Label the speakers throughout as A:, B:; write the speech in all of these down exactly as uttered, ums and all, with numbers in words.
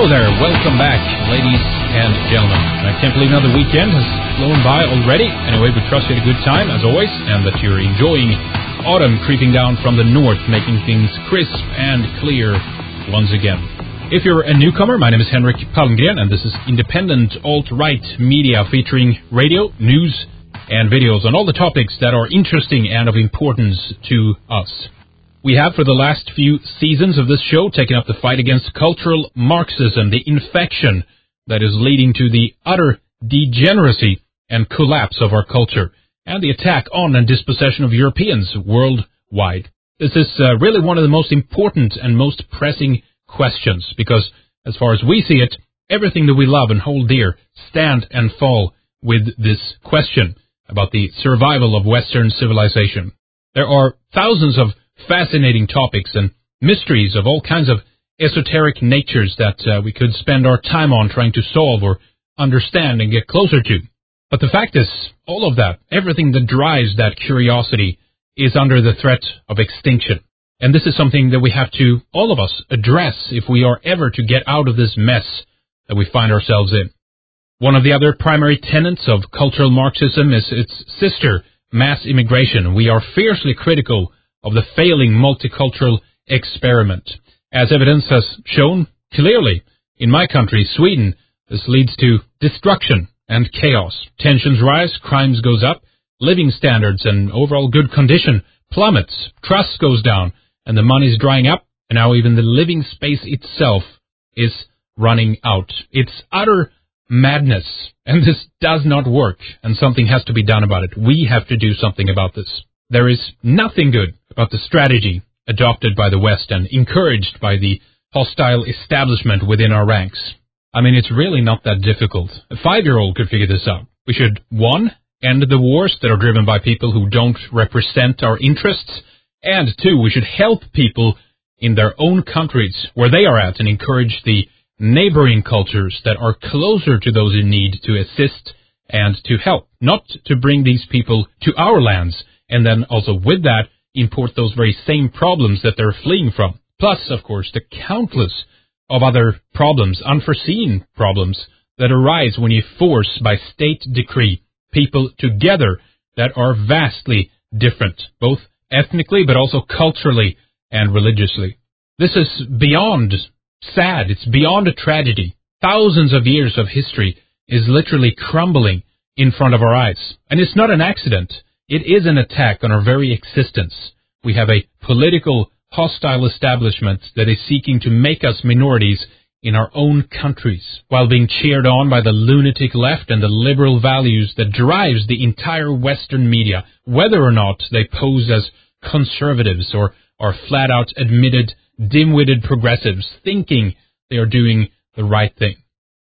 A: Hello there, welcome back, ladies and gentlemen. I can't believe another weekend has flown by already. Anyway, we trust you had a good time, as always, and that you're enjoying autumn creeping down from the north, making things crisp and clear once again. If you're a newcomer, my name is Henrik Palmgren, and this is independent alt-right media featuring radio, news, and videos on all the topics that are interesting and of importance to us. We have, for the last few seasons of this show, taken up the fight against cultural Marxism, the infection that is leading to the utter degeneracy and collapse of our culture, and the attack on and dispossession of Europeans worldwide. This is uh, really one of the most important and most pressing questions, because, as far as we see it, everything that we love and hold dear stand and fall with this question about the survival of Western civilization. There are thousands of fascinating topics and mysteries of all kinds of esoteric natures that uh, we could spend our time on trying to solve or understand and get closer to. But the fact is, all of that, everything that drives that curiosity, is under the threat of extinction. And this is something that we have to, all of us, address if we are ever to get out of this mess that we find ourselves in. One of the other primary tenets of cultural Marxism is its sister, mass immigration. We are fiercely critical of the failing multicultural experiment. As evidence has shown clearly, in my country, Sweden, this leads to destruction and chaos. Tensions rise, crimes goes up, living standards and overall good condition plummets, trust goes down, and the money's drying up, and now even the living space itself is running out. It's utter madness, and this does not work, and something has to be done about it. We have to do something about this. There is nothing good about the strategy adopted by the West and encouraged by the hostile establishment within our ranks. I mean, it's really not that difficult. A five-year-old could figure this out. We should, one, end the wars that are driven by people who don't represent our interests, and two, we should help people in their own countries where they are at and encourage the neighboring cultures that are closer to those in need to assist and to help, not to bring these people to our lands and then also with that import those very same problems that they're fleeing from. Plus, of course, the countless of other problems, unforeseen problems, that arise when you force by state decree people together that are vastly different, both ethnically but also culturally and religiously. This is beyond sad. It's beyond a tragedy. Thousands of years of history is literally crumbling in front of our eyes. And it's not an accident. It is an attack on our very existence. We have a political, hostile establishment that is seeking to make us minorities in our own countries, while being cheered on by the lunatic left and the liberal values that drives the entire Western media, whether or not they pose as conservatives or are flat-out admitted dim-witted progressives thinking they are doing the right thing.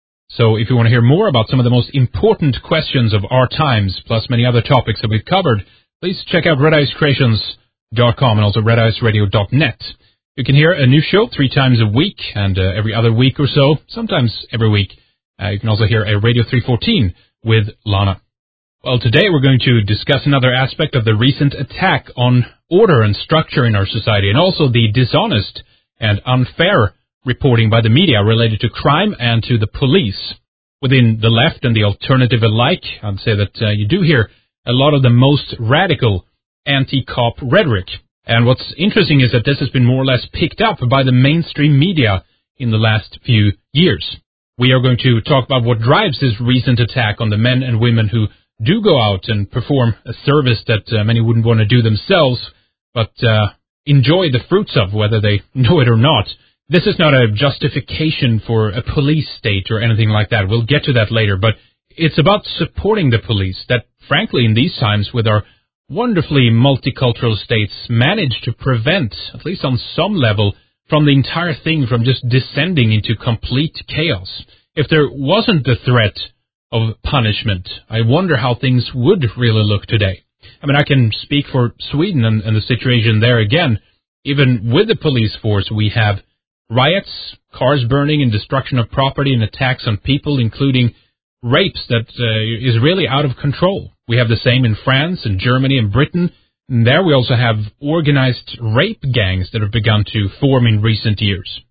A: So if you want to hear more about some of the most important questions of our times, plus many other topics that we've covered, please check out red ice creations dot com and also red ice radio dot net. You can hear a new show three times a week and uh, every other week or so, sometimes every week. Uh, you can also hear a Radio three fourteen with Lana. Well, today we're going to discuss another aspect of the recent attack on order and structure in our society, and also the dishonest and unfair reporting by the media related to crime and to the police. Within the left and the alternative alike, I'd say that uh, you do hear a lot of the most radical anti-cop rhetoric. And what's interesting is that this has been more or less picked up by the mainstream media in the last few years. We are going to talk about what drives this recent attack on the men and women who do go out and perform a service that uh, many wouldn't want to do themselves, but uh, enjoy the fruits of, whether they know it or not. This is not a justification for a police state or anything like that. We'll get to that later, but it's about supporting the police that, frankly, in these times, with our wonderfully multicultural states, manage to prevent, at least on some level, from the entire thing from just descending into complete chaos. If there wasn't the threat of punishment, I wonder how things would really look today. I mean, I can speak for Sweden and, and the situation there again. Even with the police force, we have riots, cars burning and destruction of property and attacks on people, including rapes that uh, is really out of control. We have the same in France and Germany and Britain. And there we also have organized rape gangs that have begun to form in recent years.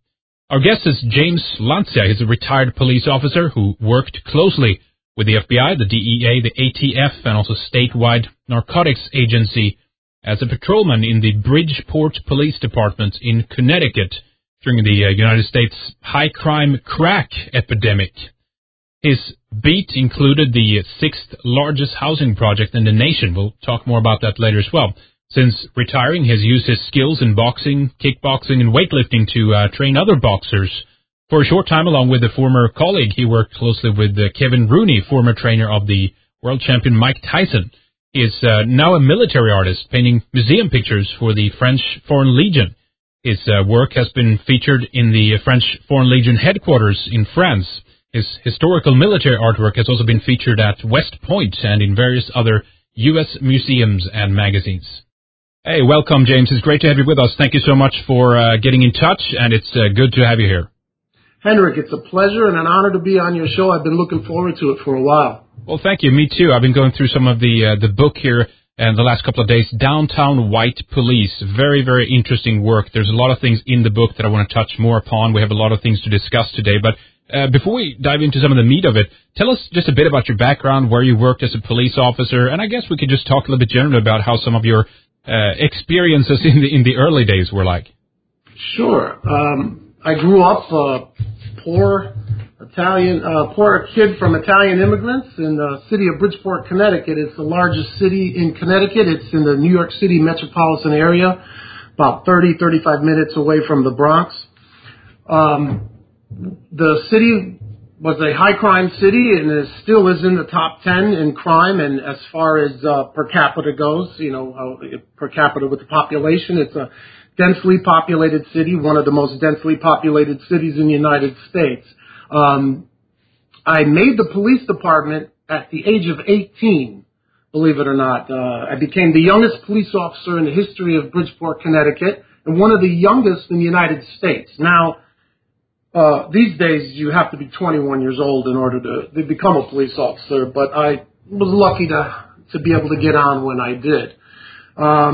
A: Our guest is James Lancia. He's a retired police officer who worked closely with the F B I, the D E A, the A T F, and also statewide narcotics agency as a patrolman in the Bridgeport Police Department in Connecticut during the uh, United States high crime crack epidemic. His beat included the sixth largest housing project in the nation. We'll talk more about that later as well. Since retiring, he has used his skills in boxing, kickboxing, and weightlifting to uh, train other boxers. For a short time, along with a former colleague, he worked closely with uh, Kevin Rooney, former trainer of the world champion Mike Tyson. He is uh, now a military artist, painting museum pictures for the French Foreign Legion. His uh, work has been featured in the French Foreign Legion headquarters in France. His historical military artwork has also been featured at West Point and in various other U S museums and magazines. Hey, welcome, James. It's great to have you with us. Thank you so much for uh, getting in touch, and it's uh, good to have you here.
B: Henrik, it's a pleasure and an honor to be on your show. I've been looking forward to it for a while.
A: Well, thank you. Me too. I've been going through some of the uh, the book here and the last couple of days, Downtown White Police. Very, very interesting work. There's a lot of things in the book that I want to touch more upon. We have a lot of things to discuss today, but Uh, before we dive into some of the meat of it, tell us just a bit about your background, where you worked as a police officer, and I guess we could just talk a little bit generally about how some of your uh, experiences in the in the early days were like.
B: Sure. Um, I grew up uh, poor Italian, uh, poor kid from Italian immigrants in the city of Bridgeport, Connecticut. It's the largest city in Connecticut. It's in the New York City metropolitan area, about thirty, thirty-five minutes away from the Bronx. Um, The city was a high-crime city and is, still is in the top ten in crime. And as far as uh, per capita goes, you know, uh, per capita with the population, it's a densely populated city, one of the most densely populated cities in the United States. Um, I made the police department at the age of eighteen, believe it or not. Uh, I became the youngest police officer in the history of Bridgeport, Connecticut, and one of the youngest in the United States. Now, Uh, these days, you have to be twenty-one years old in order to, to become a police officer, but I was lucky to, to be able to get on when I did. Um,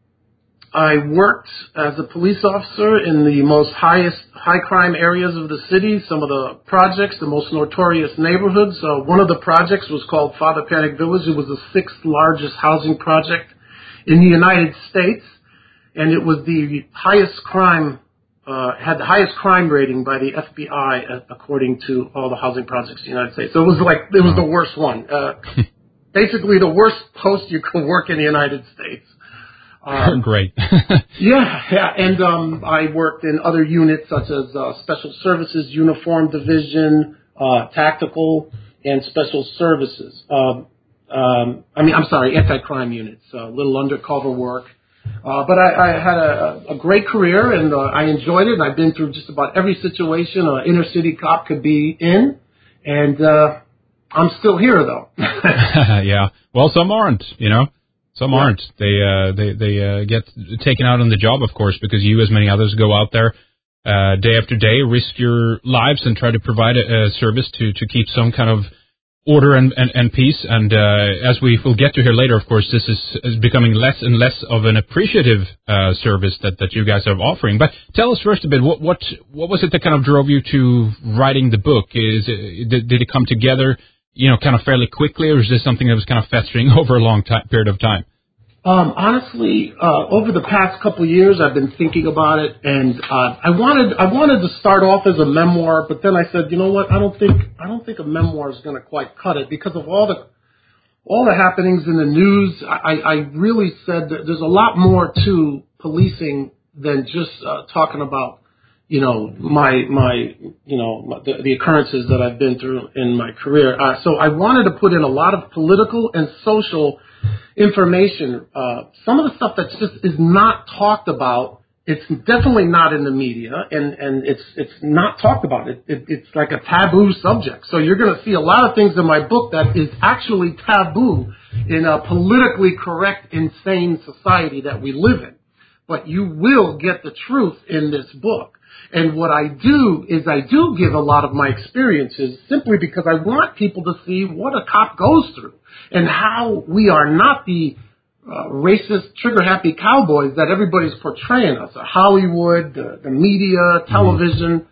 B: I worked as a police officer in the most highest high crime areas of the city, some of the projects, the most notorious neighborhoods. Uh, one of the projects was called Father Panic Village. It was the sixth largest housing project in the United States, and it was the highest crime Uh, had the highest crime rating by the F B I, uh, according to all the housing projects in the United States. So it was like, it was the worst one. Uh, basically the worst post you can work in the United States.
A: Um, Great.
B: yeah, yeah. And um, I worked in other units such as uh, Special Services, Uniform Division, uh, Tactical, and Special Services. Um, um, I mean, I'm sorry, anti-crime units, a uh, little undercover work. Uh, but I, I had a, a great career, and uh, I enjoyed it. And I've been through just about every situation an inner city cop could be in, and uh, I'm still here, though.
A: Yeah. Well, some aren't, you know. Some
B: yeah.
A: aren't. They uh, they they uh, get taken out on the job, of course, because you, as many others, go out there uh, day after day, risk your lives, and try to provide a, a service to to keep some kind of order and, and, and peace. And uh, as we will get to here later, of course, this is, is becoming less and less of an appreciative uh, service that, that you guys are offering. But tell us first a bit, what what what was it that kind of drove you to writing the book? Is it, did, did it come together, you know, kind of fairly quickly, or is this something that was kind of festering over a long time, period of time?
B: Um, honestly, uh, over the past couple of years, I've been thinking about it, and uh, I wanted I wanted to start off as a memoir, but then I said, you know what, I don't think I don't think a memoir is going to quite cut it because of all the all the happenings in the news. I, I really said that there's a lot more to policing than just uh, talking about, you know, my my you know my, the, the occurrences that I've been through in my career. Uh, so I wanted to put in a lot of political and social information. Uh, some of the stuff that just is not talked about, it's definitely not in the media, and, and it's it's not talked about. It, it, it's like a taboo subject. So you're going to see a lot of things in my book that is actually taboo in a politically correct, insane society that we live in. But you will get the truth in this book. And what I do is I do give a lot of my experiences simply because I want people to see what a cop goes through and how we are not the uh, racist, trigger-happy cowboys that everybody's portraying us. Hollywood, the, the media, television.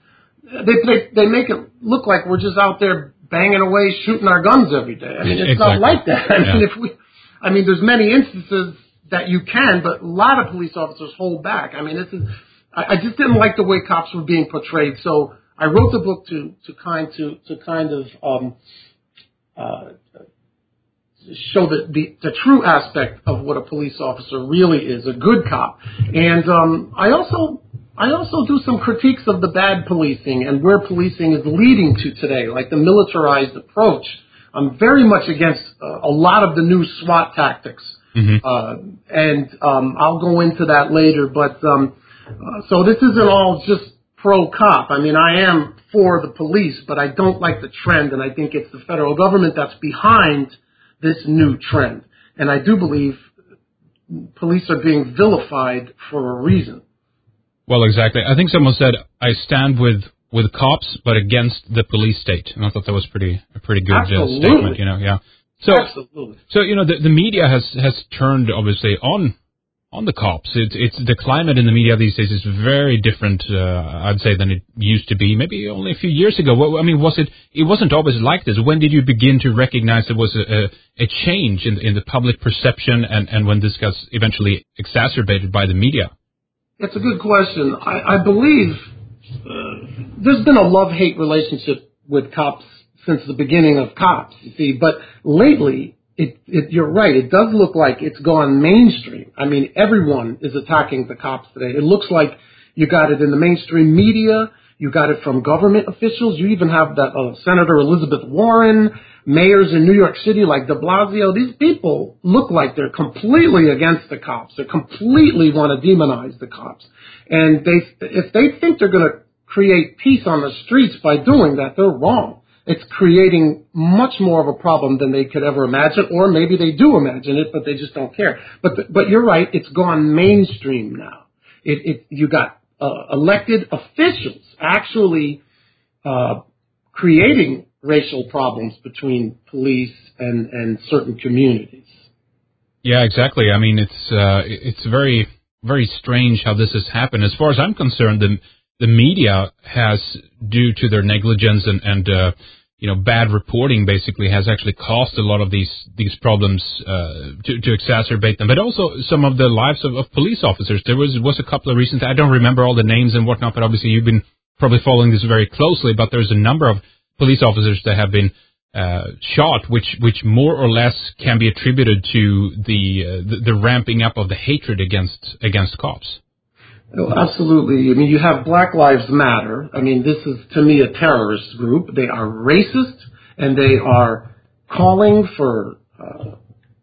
B: they, they they make it look like we're just out there banging away, shooting our guns every day. I mean, it's
A: exactly.
B: not like that. I
A: yeah.
B: mean, if we, I mean, there's many instances that you can, but a lot of police officers hold back. I mean, this is, I, I just didn't like the way cops were being portrayed. So I wrote the book to, to kind to, to kind of um, uh, show the, the the true aspect of what a police officer really is, a good cop. And um, I also I also do some critiques of the bad policing and where policing is leading to today, like the militarized approach. I'm very much against uh, a lot of the new SWAT tactics. Mm-hmm. Uh, and um, I'll go into that later. But um, uh, so this isn't all just pro-cop. I mean, I am for the police, but I don't like the trend, and I think it's the federal government that's behind this new trend. And I do believe police are being vilified for a reason.
A: Well, exactly. I think someone said, I stand with, with cops, but against the police state. And I thought that was pretty a pretty good uh, statement, you know, yeah. So,
B: Absolutely.
A: So, you know, the, the media has, has turned, obviously, on on the cops. It's, it's the climate in the media these days is very different, uh, I'd say, than it used to be, maybe only a few years ago. What, I mean, was it, it wasn't always like this. When did you begin to recognize there was a, a, a change in, in the public perception and, and when this got eventually exacerbated by the media?
B: That's a good question. I, I believe uh, there's been a love-hate relationship with cops since the beginning of cops, you see. But lately, it, it, you're right, it does look like it's gone mainstream. I mean, everyone is attacking the cops today. It looks like you got it in the mainstream media. You got it from government officials. You even have that uh, Senator Elizabeth Warren, mayors in New York City like de Blasio. These people look like they're completely against the cops. They completely want to demonize the cops. And they, if they think they're going to create peace on the streets by doing that, they're wrong. It's creating much more of a problem than they could ever imagine, or maybe they do imagine it, but they just don't care. But the, but you're right, it's gone mainstream now. It, it you got uh, elected officials actually uh, creating racial problems between police and, and certain communities.
A: Yeah, exactly. I mean, it's uh, it's very very strange how this has happened. As far as I'm concerned, the the media has, due to their negligence and, and uh, you know, bad reporting, basically has actually caused a lot of these these problems uh, to, to exacerbate them. But also some of the lives of, of police officers. There was was a couple of recent, I don't remember all the names and whatnot, but obviously you've been probably following this very closely. But there's a number of police officers that have been uh, shot, which which more or less can be attributed to the, uh, the the ramping up of the hatred against against cops.
B: Oh, absolutely. I mean, you have Black Lives Matter. I mean, this is, to me, a terrorist group. They are racist, and they are calling for, uh,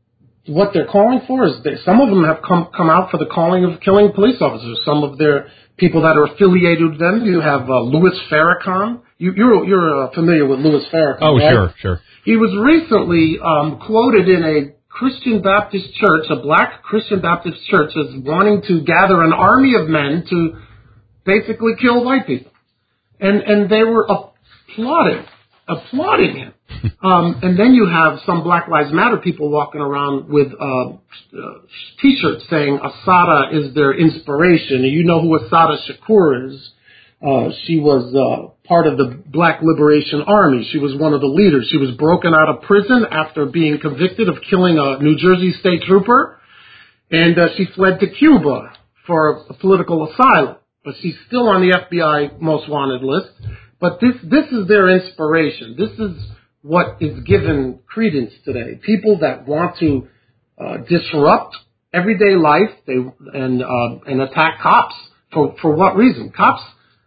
B: what they're calling for is, they, some of them have come, come out for the calling of killing police officers. Some of their people that are affiliated with them, you have uh, Louis Farrakhan. You, you're you're uh, familiar with Louis Farrakhan,
A: Oh,
B: right?
A: sure, sure.
B: He was recently um, quoted in a Christian Baptist church, a black Christian Baptist church, is wanting to gather an army of men to basically kill white people. And and they were applauding, applauding him. Um, and then you have some Black Lives Matter people walking around with uh, uh, T-shirts saying Assata is their inspiration. And you know who Assata Shakur is. Uh, she was uh, part of the Black Liberation Army. She was one of the leaders. She was broken out of prison after being convicted of killing a New Jersey state trooper, and uh, she fled to Cuba for a political asylum. But she's still on the F B I most wanted list. But this this is their inspiration. This is what is given credence today. People that want to uh, disrupt everyday life, they and uh, and attack cops. For for what reason? Cops.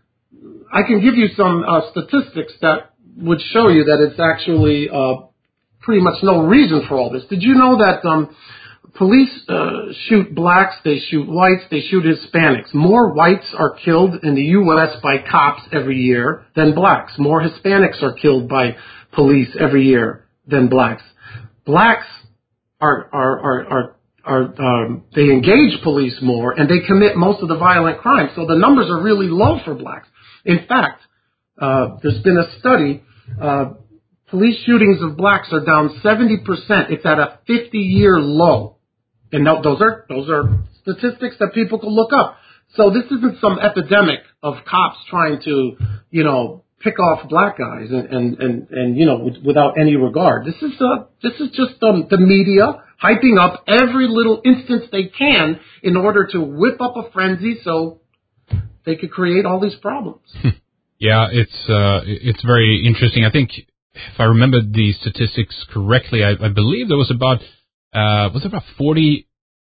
B: I can give you some uh, statistics that would show you that it's actually uh, pretty much no reason for all this. Did you know that um, police uh, shoot blacks, they shoot whites, they shoot Hispanics? More whites are killed in the U S by cops every year than blacks. More Hispanics are killed by police every year than blacks. Blacks are are are are, are um, they engage police more and they commit most of the violent crimes. So the numbers are really low for blacks. In fact, uh, there's been a study, uh, police shootings of blacks are down seventy percent. It's at a fifty-year low. And those are those are statistics that people can look up. So this isn't some epidemic of cops trying to, you know, pick off black guys and, and, and, and you know, with, without any regard. This is, uh, this is just um, the media hyping up every little instance they can in order to whip up a frenzy so they could create all these problems.
A: Yeah, it's uh, it's very interesting. I think if I remember the statistics correctly, I, I believe there was about uh, was it about forty,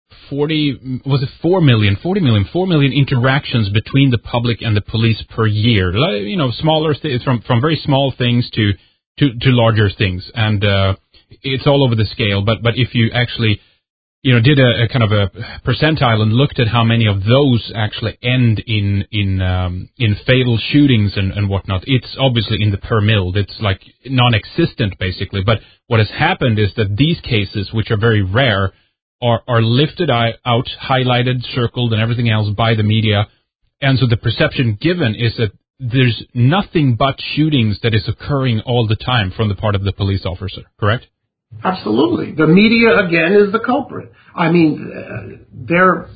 A: forty was it four million, forty million, four million interactions between the public and the police per year. You know, smaller th- from from very small things to to, to larger things, and uh, it's all over the scale. But but if you actually you know, did a, a kind of a percentile and looked at how many of those actually end in in um, in fatal shootings and, and whatnot. It's obviously in the per mil. It's like non-existent basically. But what has happened is that these cases, which are very rare, are are lifted out, highlighted, circled, and everything else by the media. And so the perception given is that there's nothing but shootings that is occurring all the time from the part of the police officer. Correct?
B: Absolutely. The media, again, is the culprit. I mean, uh, they're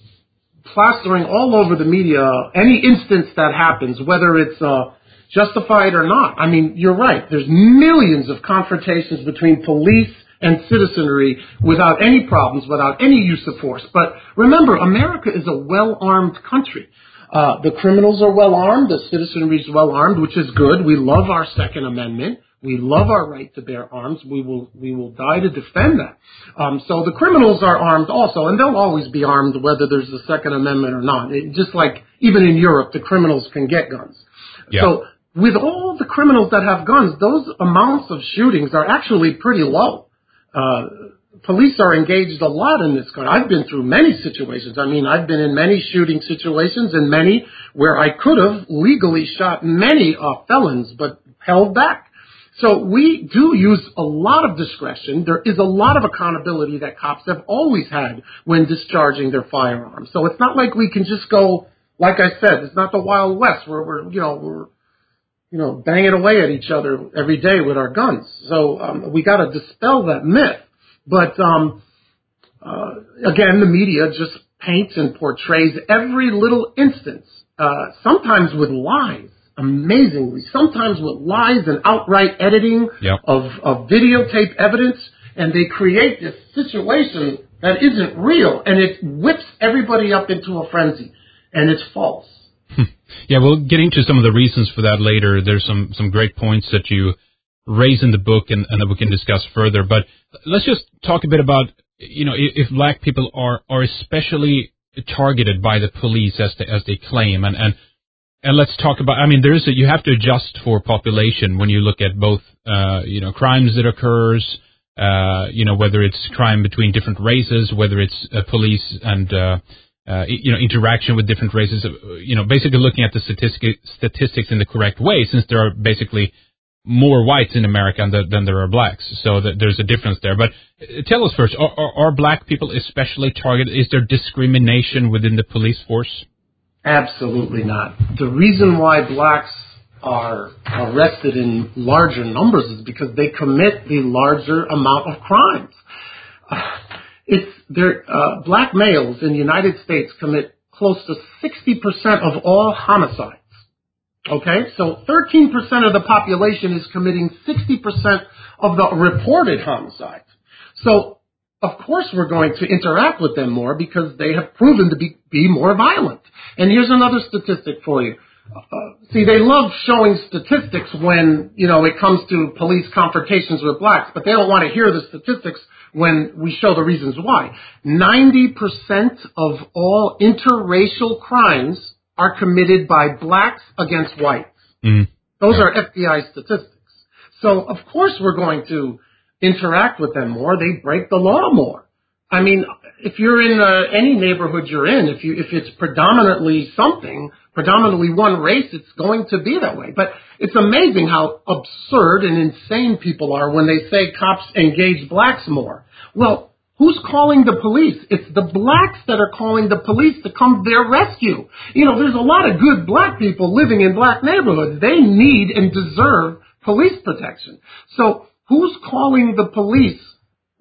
B: plastering all over the media any instance that happens, whether it's uh, justified or not. I mean, you're right. There's millions of confrontations between police and citizenry without any problems, without any use of force. But remember, America is a well-armed country. Uh, the criminals are well-armed. The citizenry is well-armed, which is good. We love our Second Amendment. We love our right to bear arms. We will we will die to defend that. Um, so the criminals are armed also, and they'll always be armed whether there's a Second Amendment or not. It, just like even in Europe, the criminals can get guns.
A: Yeah.
B: So with all the criminals that have guns, those amounts of shootings are actually pretty low. Uh, police are engaged a lot in this country. I've been through many situations. I mean, I've been in many shooting situations and many where I could have legally shot many uh, felons, but held back. So we do use a lot of discretion. There is a lot of accountability that cops have always had when discharging their firearms. So it's not like we can just go, like I said, it's not the Wild West where we're, you know, we're, you know, banging away at each other every day with our guns. So um, we got to dispel that myth. But um, uh, again, the media just paints and portrays every little instance, uh, sometimes with lies. Amazingly, sometimes with lies and outright editing
A: yep.
B: of, of videotape evidence, and they create this situation that isn't real, and it whips everybody up into a frenzy, and it's false.
A: Yeah, we'll get into some of the reasons for that later. There's some, some great points that you raise in the book and, and that we can discuss further, but let's just talk a bit about, you know, if, if black people are, are especially targeted by the police as they, as they claim, and, and And let's talk about, I mean, there is a, you have to adjust for population when you look at both, uh, you know, crimes that occurs, uh, you know, whether it's crime between different races, whether it's uh, police and, uh, uh, you know, interaction with different races, uh, you know, basically looking at the statistic, statistics in the correct way, since there are basically more whites in America than, than there are blacks. So that there's a difference there. But uh, tell us first, are, are, are black people especially targeted? Is there discrimination within the police force?
B: Absolutely not. The reason why blacks are arrested in larger numbers is because they commit the larger amount of crimes. Uh, it's there. Uh, black males in the United States commit close to sixty percent of all homicides. Okay, so thirteen percent of the population is committing sixty percent of the reported homicides. So of course we're going to interact with them more because they have proven to be, be more violent. And here's another statistic for you. Uh, see, they love showing statistics when, you know, it comes to police confrontations with blacks, but they don't want to hear the statistics when we show the reasons why. ninety percent of all interracial crimes are committed by blacks against whites.
A: Mm.
B: Those
A: yeah.
B: are F B I statistics. So, of course, we're going to interact with them more. They break the law more. I mean, if you're in uh, any neighborhood you're in, if you if it's predominantly something, predominantly one race, it's going to be that way. But it's amazing how absurd and insane people are when they say cops engage blacks more. Well, who's calling the police? It's the blacks that are calling the police to come to their rescue. You know, there's a lot of good black people living in black neighborhoods. They need and deserve police protection. So who's calling the police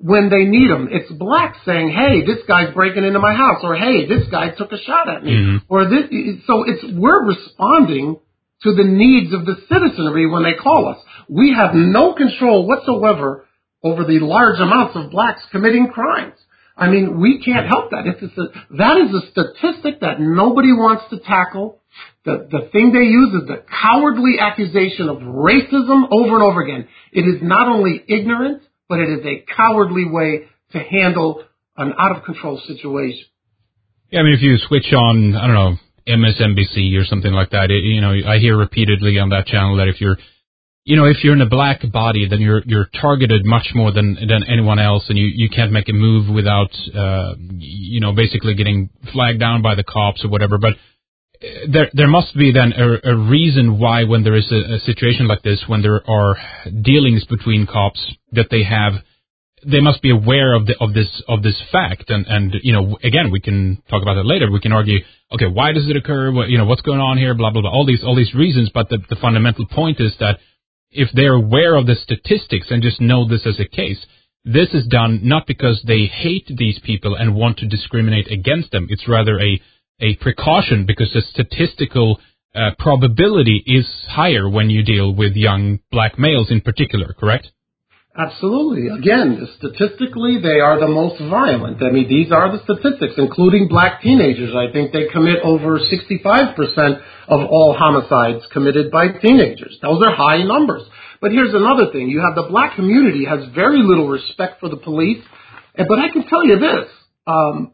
B: when they need them. It's blacks saying, hey, this guy's breaking into my house, or hey, this guy took a shot at me. Mm-hmm. Or this. So it's we're responding to the needs of the citizenry when they call us. We have no control whatsoever over the large amounts of blacks committing crimes. I mean, we can't help that. It's a, that is a statistic that nobody wants to tackle. The, the thing they use is the cowardly accusation of racism over and over again. It is not only ignorant, but it is a cowardly way to handle an out-of-control situation.
A: Yeah, I mean, if you switch on, I don't know, M S N B C or something like that, it, you know, I hear repeatedly on that channel that if you're You know, if you're in a black body, then you're you're targeted much more than than anyone else, and you, you can't make a move without, uh, you know, basically getting flagged down by the cops or whatever. But there there must be then a, a reason why, when there is a, a situation like this, when there are dealings between cops, that they have, they must be aware of the of this of this fact. And and you know, again, we can talk about that later. We can argue, okay, why does it occur? What, you know, what's going on here? Blah blah blah. All these all these reasons. But the, the fundamental point is that if they're aware of the statistics and just know this as a case, this is done not because they hate these people and want to discriminate against them. It's rather a, a precaution, because the statistical uh, probability is higher when you deal with young black males in particular, correct?
B: Absolutely. Again, statistically, they are the most violent. I mean, these are the statistics, including black teenagers. I think they commit over sixty-five percent of all homicides committed by teenagers. Those are high numbers. But here's another thing. You have the black community has very little respect for the police. But I can tell you this. Um,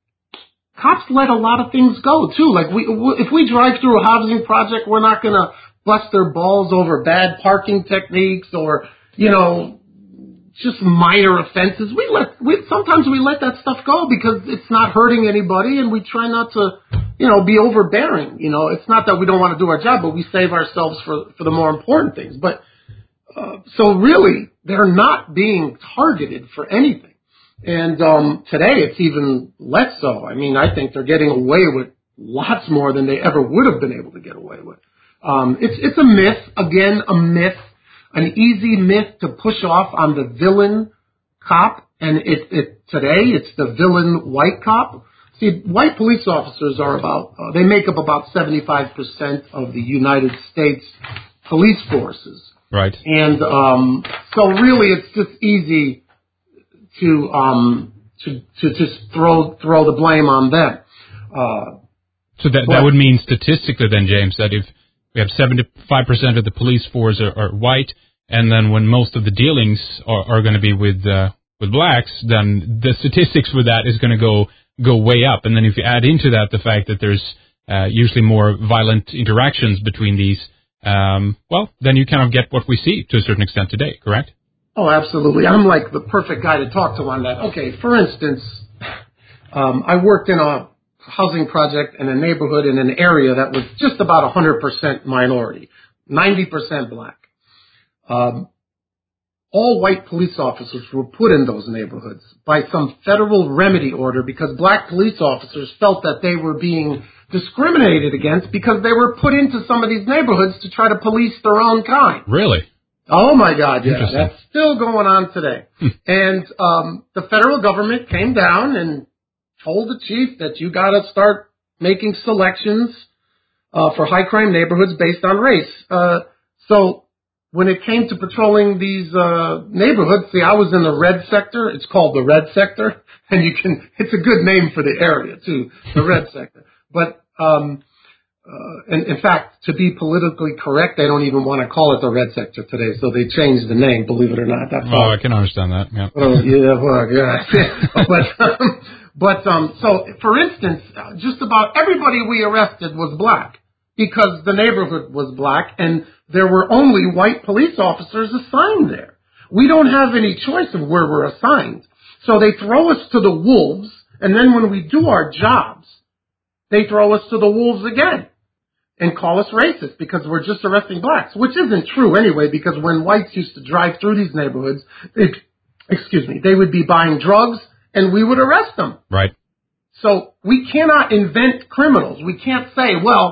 B: cops let a lot of things go, too. Like, we, if we drive through a housing project, we're not going to bust their balls over bad parking techniques or, you know, just minor offenses. We let, we, sometimes we let that stuff go because it's not hurting anybody, and we try not to, you know, be overbearing. You know, it's not that we don't want to do our job, but we save ourselves for, for the more important things. But, uh, so really, they're not being targeted for anything. And, um, today it's even less so. I mean, I think they're getting away with lots more than they ever would have been able to get away with. Um, it's, it's a myth, again, a myth. An easy myth to push off on the villain cop, and it, it today it's the villain white cop. See, white police officers are about, uh, they make up about seventy-five percent of the United States police forces.
A: Right.
B: And um, so really it's just easy to um, to to just throw throw the blame on them. Uh,
A: so that,
B: but,
A: that would mean statistically then, James, that if we have seventy-five percent of the police force are, are white, and then when most of the dealings are, are going to be with uh, with blacks, then the statistics for that is going to go go way up. And then if you add into that the fact that there's uh, usually more violent interactions between these, um, well, then you kind of get what we see to a certain extent today, correct?
B: Oh, absolutely. I'm like the perfect guy to talk to on that. Okay, for instance, um, I worked in a housing project in a neighborhood in an area that was just about one hundred percent minority, ninety percent black. Um, all white police officers were put in those neighborhoods by some federal remedy order because black police officers felt that they were being discriminated against because they were put into some of these neighborhoods to try to police their own kind.
A: Really?
B: Oh, my God, yeah. That's still going on today. And um, the federal government came down and told the chief that you got to start making selections uh, for high crime neighborhoods based on race. Uh, so when it came to patrolling these uh, neighborhoods, see, I was in the red sector. It's called the red sector, and you can. It's a good name for the area too, the red sector. But um, uh, in, in fact, to be politically correct, they don't even want to call it the red sector today, so they changed the name. Believe it or not, that's
A: oh,
B: all.
A: I can understand that. Yeah.
B: Oh, yeah, well, yeah. but. Um, But, um, so, for instance, just about everybody we arrested was black because the neighborhood was black and there were only white police officers assigned there. We don't have any choice of where we're assigned. So they throw us to the wolves, and then when we do our jobs, they throw us to the wolves again and call us racist because we're just arresting blacks, which isn't true anyway, because when whites used to drive through these neighborhoods, they, excuse me, they would be buying drugs, and we would arrest them.
A: Right.
B: So we cannot invent criminals. We can't say, well,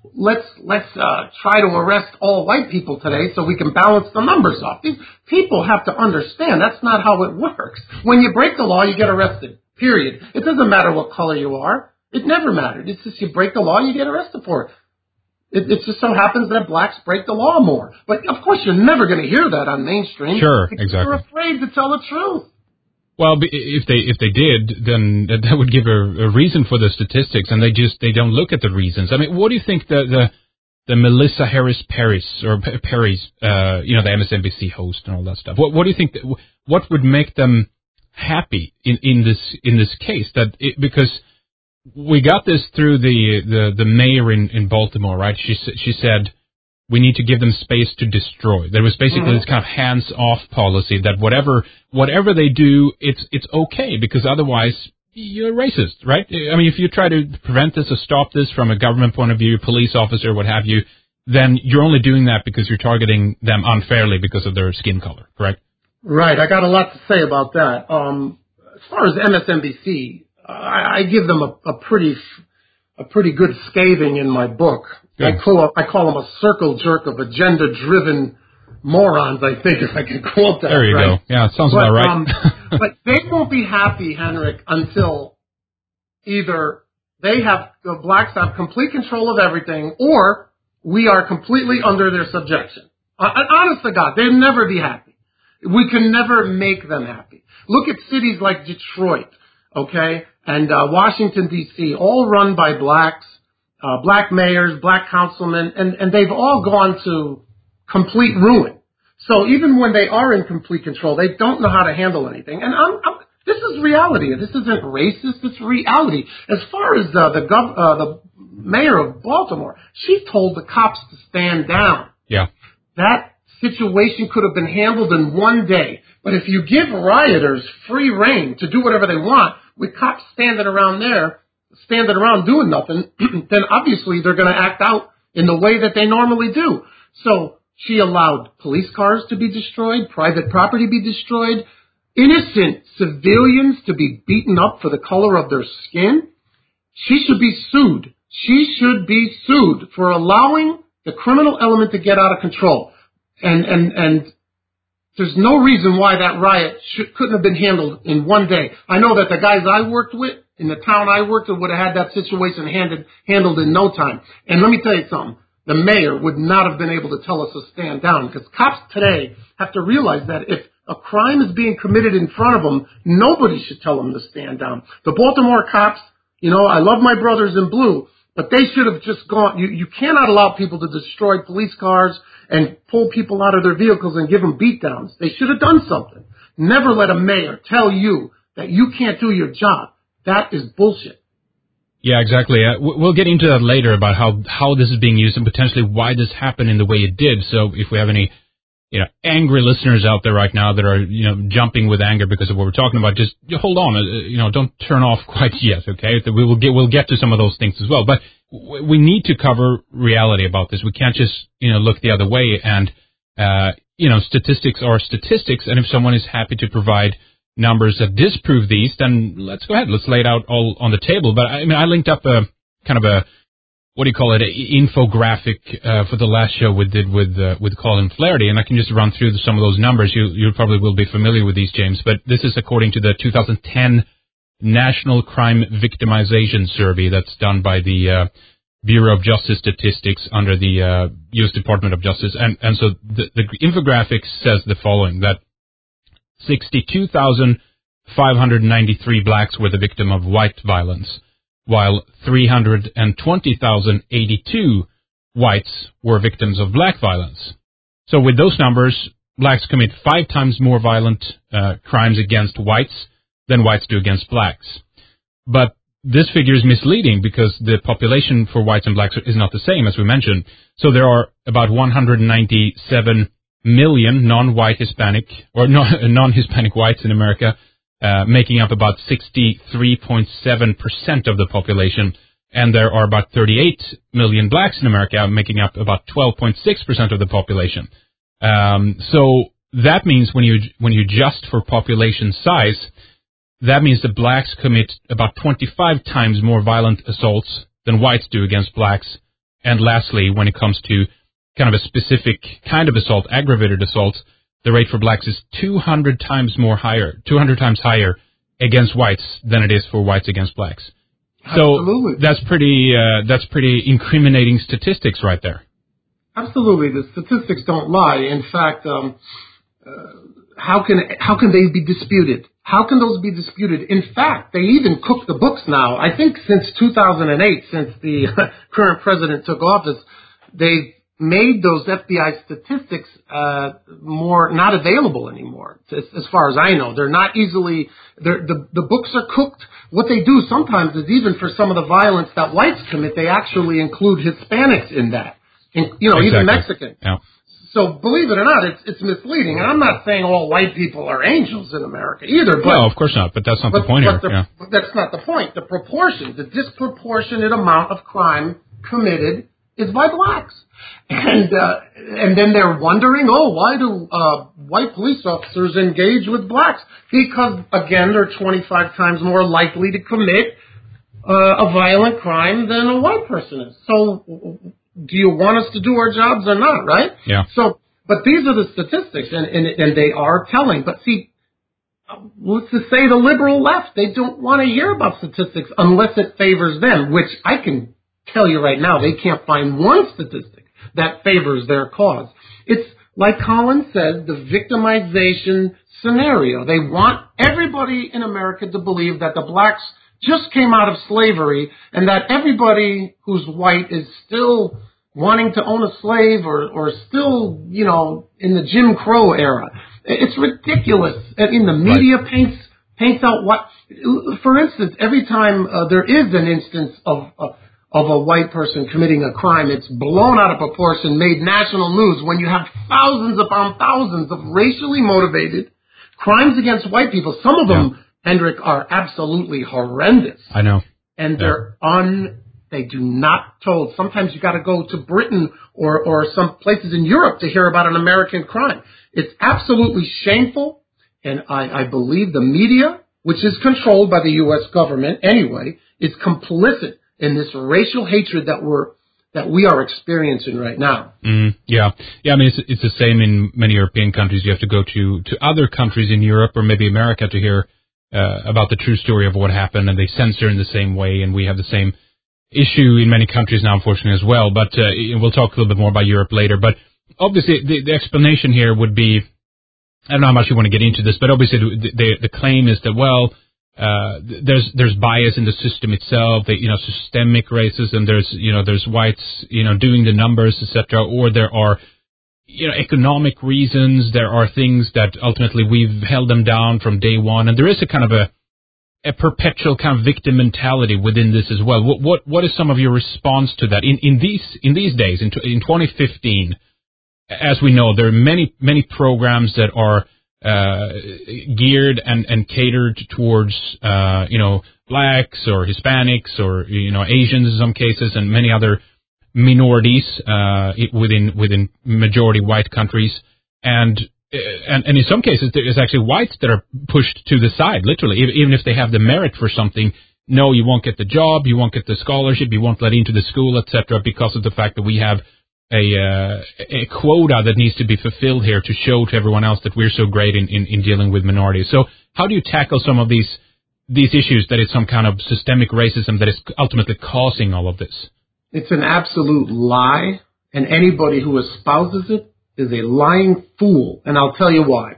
B: let's let's uh, try to arrest all white people today so we can balance the numbers off. These people have to understand that's not how it works. When you break the law, you get arrested, period. It doesn't matter what color you are. It never mattered. It's just you break the law, you get arrested for it. It, it just so happens that blacks break the law more. But, of course, you're never going to hear that on mainstream.
A: Sure,
B: because
A: exactly.
B: They're afraid to tell the truth.
A: Well, if they if they did, then that would give a, a reason for the statistics, and they just they don't look at the reasons. I mean, what do you think the the, the Melissa Harris Perry's or Perry's, uh, you know, the M S N B C host and all that stuff? What what do you think? That, what would make them happy in, in this in this case? That it, because we got this through the the, the mayor in, in Baltimore, right? She she said we need to give them space to destroy. There was basically mm-hmm. this kind of hands-off policy that whatever whatever they do, it's it's okay because otherwise you're racist, right? I mean, if you try to prevent this or stop this from a government point of view, police officer, what have you, then you're only doing that because you're targeting them unfairly because of their skin color, correct?
B: Right. I got a lot to say about that. Um, as far as M S N B C, I, I give them a, a pretty a pretty good scathing in my book. I call, I call them a circle jerk of agenda-driven morons, I think, if I can quote that.
A: There you
B: right.
A: go. Yeah, it sounds
B: but,
A: about right.
B: um, but they won't be happy, Henrik, until either they have, the blacks have complete control of everything, or we are completely under their subjection. Uh, honest to God, they'll never be happy. We can never make them happy. Look at cities like Detroit, okay, and uh, Washington, D C, all run by blacks. Uh, black mayors, black councilmen, and, and they've all gone to complete ruin. So even when they are in complete control, they don't know how to handle anything. And I'm, I'm, this is reality. This isn't racist. It's reality. As far as uh, the gov, uh, the mayor of Baltimore, she told the cops to stand down.
A: Yeah.
B: That situation could have been handled in one day. But if you give rioters free rein to do whatever they want, with cops standing around there, standing around doing nothing, then obviously they're going to act out in the way that they normally do. So she allowed police cars to be destroyed, private property be destroyed, innocent civilians to be beaten up for the color of their skin. She should be sued. She should be sued for allowing the criminal element to get out of control. And, and, and there's no reason why that riot should, couldn't have been handled in one day. I know that the guys I worked with, in the town I worked in, would have had that situation handed, handled in no time. And let me tell you something. The mayor would not have been able to tell us to stand down, because cops today have to realize that if a crime is being committed in front of them, nobody should tell them to stand down. The Baltimore cops, you know, I love my brothers in blue, but they should have just gone. You, you cannot allow people to destroy police cars and pull people out of their vehicles and give them beatdowns. They should have done something. Never let a mayor tell you that you can't do your job. That is bullshit.
A: Yeah, exactly. Uh, we'll get into that later about how, how this is being used and potentially why this happened in the way it did. So if we have any, you know, angry listeners out there right now that are, you know, jumping with anger because of what we're talking about, just hold on. Uh, you know, don't turn off quite yet, okay? We will get, we'll get to some of those things as well. But we need to cover reality about this. We can't just, you know, look the other way. And, uh, you know, statistics are statistics. And if someone is happy to provide numbers that disprove these, then let's go ahead. Let's lay it out all on the table. But I mean, I linked up a kind of a, what do you call it, an infographic uh, for the last show we did with uh, with Colin Flaherty, and I can just run through the, some of those numbers. You you probably will be familiar with these, James, but this is according to the two thousand ten National Crime Victimization Survey that's done by the uh, Bureau of Justice Statistics under the uh, U S Department of Justice. And, and so the, the infographic says the following, that sixty-two thousand five hundred ninety-three blacks were the victim of white violence, while three hundred twenty thousand eighty-two whites were victims of black violence. So with those numbers, blacks commit five times more violent uh, crimes against whites than whites do against blacks. But this figure is misleading because the population for whites and blacks is not the same, as we mentioned. So there are about one hundred ninety-seven million non-white Hispanic or non-Hispanic whites in America, uh, making up about sixty-three point seven percent of the population. And there are about thirty-eight million blacks in America, making up about twelve point six percent of the population. Um, so that means when you when you adjust for population size, that means that blacks commit about twenty-five times more violent assaults than whites do against blacks, And lastly, when it comes to kind of a specific kind of assault, aggravated assaults, the rate for blacks is two hundred times more higher, two hundred times higher against whites than it is for whites against blacks. So
B: Absolutely.
A: that's pretty, uh, that's pretty incriminating statistics right there.
B: Absolutely. The statistics don't lie. In fact, um, uh, how can, how can they be disputed? How can those be disputed? In fact, they even cook the books now. I think since two thousand eight, since the current president took office, they've made those F B I statistics uh, more not available anymore. As, as far as I know, they're not easily. They're, the the books are cooked. What they do sometimes is even for some of the violence that whites commit, they actually include Hispanics in that. In, you know,
A: Exactly.
B: even Mexican.
A: Yeah.
B: So believe it or not, it's it's misleading. And I'm not saying all white people are angels in America either. But,
A: no, of course not. But that's not
B: but,
A: the point
B: but
A: here.
B: The,
A: yeah.
B: but that's not the point. The proportion, the disproportionate amount of crime committed is by blacks. And uh, and then they're wondering, oh, why do uh, white police officers engage with blacks? Because, again, they're twenty-five times more likely to commit uh, a violent crime than a white person is. So do you want us to do our jobs or not, right?
A: Yeah.
B: So, but these are the statistics, and, and, and they are telling. But see, let's just say the liberal left, they don't want to hear about statistics unless it favors them, which I can tell you right now, they can't find one statistic that favors their cause. It's like Colin says, the victimization scenario. They want everybody in America to believe that the blacks just came out of slavery and that everybody who's white is still wanting to own a slave or, or still, you know, in the Jim Crow era. It's ridiculous. I mean, the media right. paints paints out what, for instance, every time uh, there is an instance of uh, of a white person committing a crime, it's blown out of proportion, made national news when you have thousands upon thousands of racially motivated crimes against white people. Some of them, yeah. Hendrik, are absolutely horrendous.
A: I know.
B: And they're yeah. un, they do not told. Sometimes you got to go to Britain or, or some places in Europe to hear about an American crime. It's absolutely shameful. And I, I believe the media, which is controlled by the U S government anyway, is complicit in this racial hatred that we're that we are experiencing right now.
A: Mm, yeah, yeah. I mean, it's it's the same in many European countries. You have to go to to other countries in Europe or maybe America to hear uh, about the true story of what happened, and they censor in the same way. And we have the same issue in many countries now, unfortunately, as well. But uh, we'll talk a little bit more about Europe later. But obviously, the, the explanation here would be, I don't know how much you want to get into this, but obviously, the the, the claim is that well. Uh, there's there's bias in the system itself, that, you know, systemic racism. There's you know there's whites you know doing the numbers, et cetera. Or there are you know economic reasons. There are things that ultimately we've held them down from day one, and there is a kind of a a perpetual kind of victim mentality within this as well. What what what is some of your response to that in in these in these days in in twenty fifteen? As we know, there are many many programs that are Uh, geared and, and catered towards, uh, you know, blacks or Hispanics or, you know, Asians in some cases and many other minorities, uh, within, within majority white countries. And, and, and in some cases, there's actually whites that are pushed to the side, literally, even if they have the merit for something. No, you won't get the job, you won't get the scholarship, you won't let into the school, et cetera, because of the fact that we have a uh, a quota that needs to be fulfilled here to show to everyone else that we're so great in, in, in dealing with minorities. So how do you tackle some of these these issues that it's some kind of systemic racism that is ultimately causing all of this?
B: It's an absolute lie, and anybody who espouses it is a lying fool, and I'll tell you why.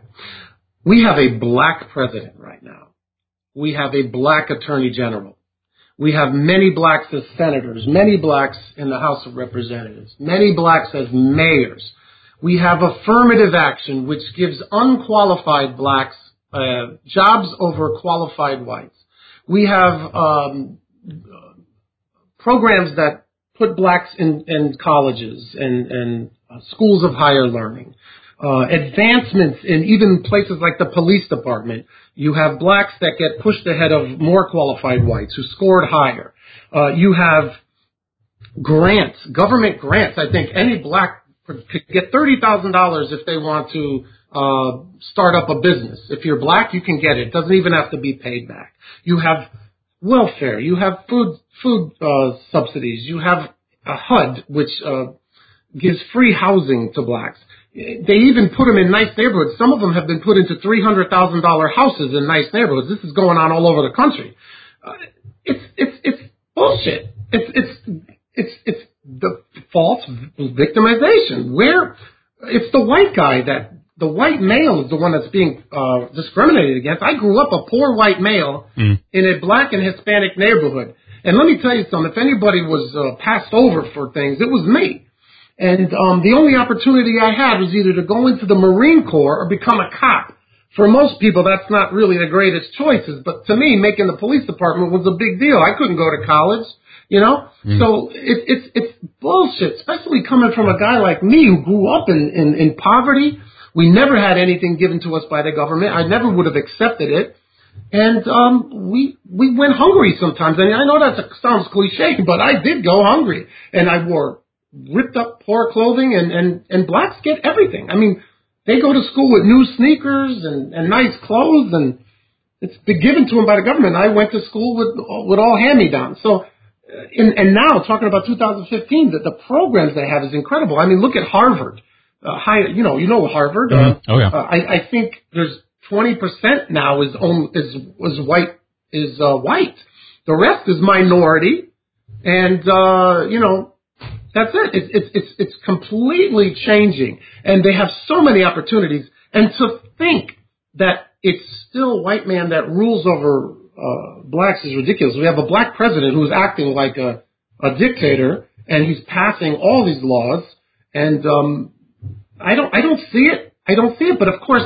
B: We have a black president right now. We have a black attorney general. We have many blacks as senators, many blacks in the House of Representatives, many blacks as mayors. We have affirmative action, which gives unqualified blacks uh, jobs over qualified whites. We have um, programs that put blacks in, in colleges and, and uh, schools of higher learning. Uh, advancements in even places like the police department. You have blacks that get pushed ahead of more qualified whites who scored higher. Uh, you have grants, government grants. I think any black could get thirty thousand dollars if they want to uh, start up a business. If you're black, you can get it. It doesn't even have to be paid back. You have welfare. You have food food uh, subsidies. You have uh, H U D, which uh, gives free housing to blacks. They even put them in nice neighborhoods. Some of them have been put into three hundred thousand dollars houses in nice neighborhoods. This is going on all over the country. Uh, it's it's it's bullshit. It's it's it's it's the false victimization. Where it's the white guy that the white male is the one that's being uh, discriminated against. I grew up a poor white male mm. in a black and Hispanic neighborhood, and let me tell you something. If anybody was uh, passed over for things, it was me. And um, the only opportunity I had was either to go into the Marine Corps or become a cop. For most people, that's not really the greatest choices. But to me, making the police department was a big deal. I couldn't go to college, you know. Mm. So it, it's it's bullshit, especially coming from a guy like me who grew up in, in, in poverty. We never had anything given to us by the government. I never would have accepted it. And um, we we went hungry sometimes. And I know that sounds cliche, but I did go hungry. And I wore ripped up poor clothing, and, and, and blacks get everything. I mean, they go to school with new sneakers and, and nice clothes, and it's been given to them by the government. I went to school with with all hand-me-downs. So, in, and now, talking about two thousand fifteen, the, the programs they have is incredible. I mean, look at Harvard. Uh, high, you know, you know Harvard.
A: Mm-hmm.
B: Uh,
A: oh, yeah.
B: Uh, I, I think there's twenty percent now is own, is is white is uh, white. The rest is minority, and uh, you know. That's it. It's, it's, it's, it's completely changing. And they have so many opportunities. And to think that it's still a white man that rules over uh, blacks is ridiculous. We have a black president who's acting like a, a dictator, and he's passing all these laws. And um, I don't I don't see it. I don't see it. But, of course,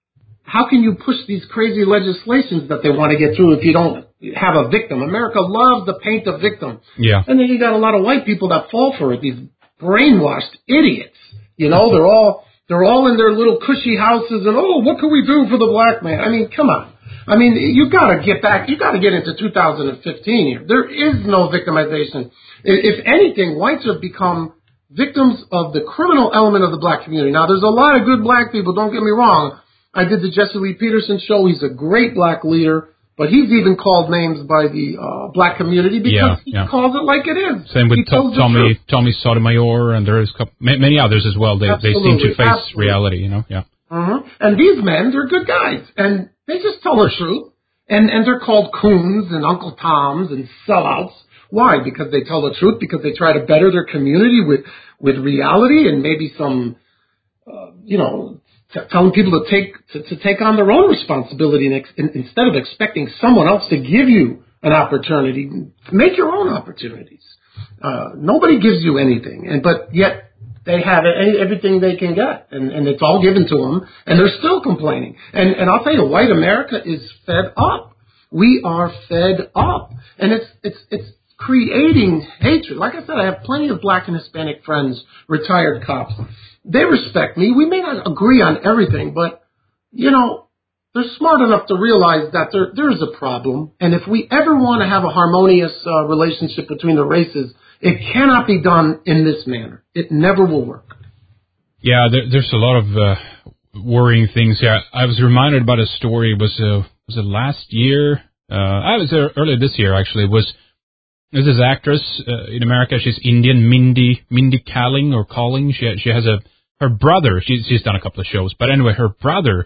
B: how can you push these crazy legislations that they want to get through if you don't have a victim? America loves to paint a victim.
A: Yeah.
B: And then you got a lot of white people that fall for it, these brainwashed idiots. You know, they're all they're all in their little cushy houses and, oh, what can we do for the black man? I mean, come on. I mean, you got to get back. You got to get into two thousand fifteen here. There is no victimization. If anything, whites have become victims of the criminal element of the black community. Now, there's a lot of good black people, don't get me wrong. I did the Jesse Lee Peterson show. He's a great black leader, but he's even called names by the uh, black community because
A: yeah,
B: he
A: yeah.
B: calls it like it is.
A: Same with to- Tommy Tommy Sotomayor, and there's couple, many others as well. They Absolutely. they seem to face Absolutely. reality, you know. Yeah.
B: Uh-huh. And these men, they're good guys, and they just tell the truth. And and they're called coons and Uncle Toms and sellouts. Why? Because they tell the truth. Because they try to better their community with with reality and maybe some, uh, you know. T- telling people to take to, to take on their own responsibility and ex- in, instead of expecting someone else to give you an opportunity, make your own opportunities. Uh, nobody gives you anything, and but yet they have any, everything they can get, and, and it's all given to them, and they're still complaining. And and I'll tell you, white America is fed up. We are fed up, and it's it's it's creating hatred. Like I said, I have plenty of black and Hispanic friends, retired cops. They respect me. We may not agree on everything, but, you know, they're smart enough to realize that there there is a problem. And if we ever want to have a harmonious uh, relationship between the races, it cannot be done in this manner. It never will work.
A: Yeah, there, there's a lot of uh, worrying things here. I was reminded about a story. It was, uh, was it last year? Uh, I was there earlier this year, actually. It was There's this actress uh, in America. She's Indian, Mindy Mindy Kaling or Calling. She she has a her brother. She's she's done a couple of shows, but anyway, her brother,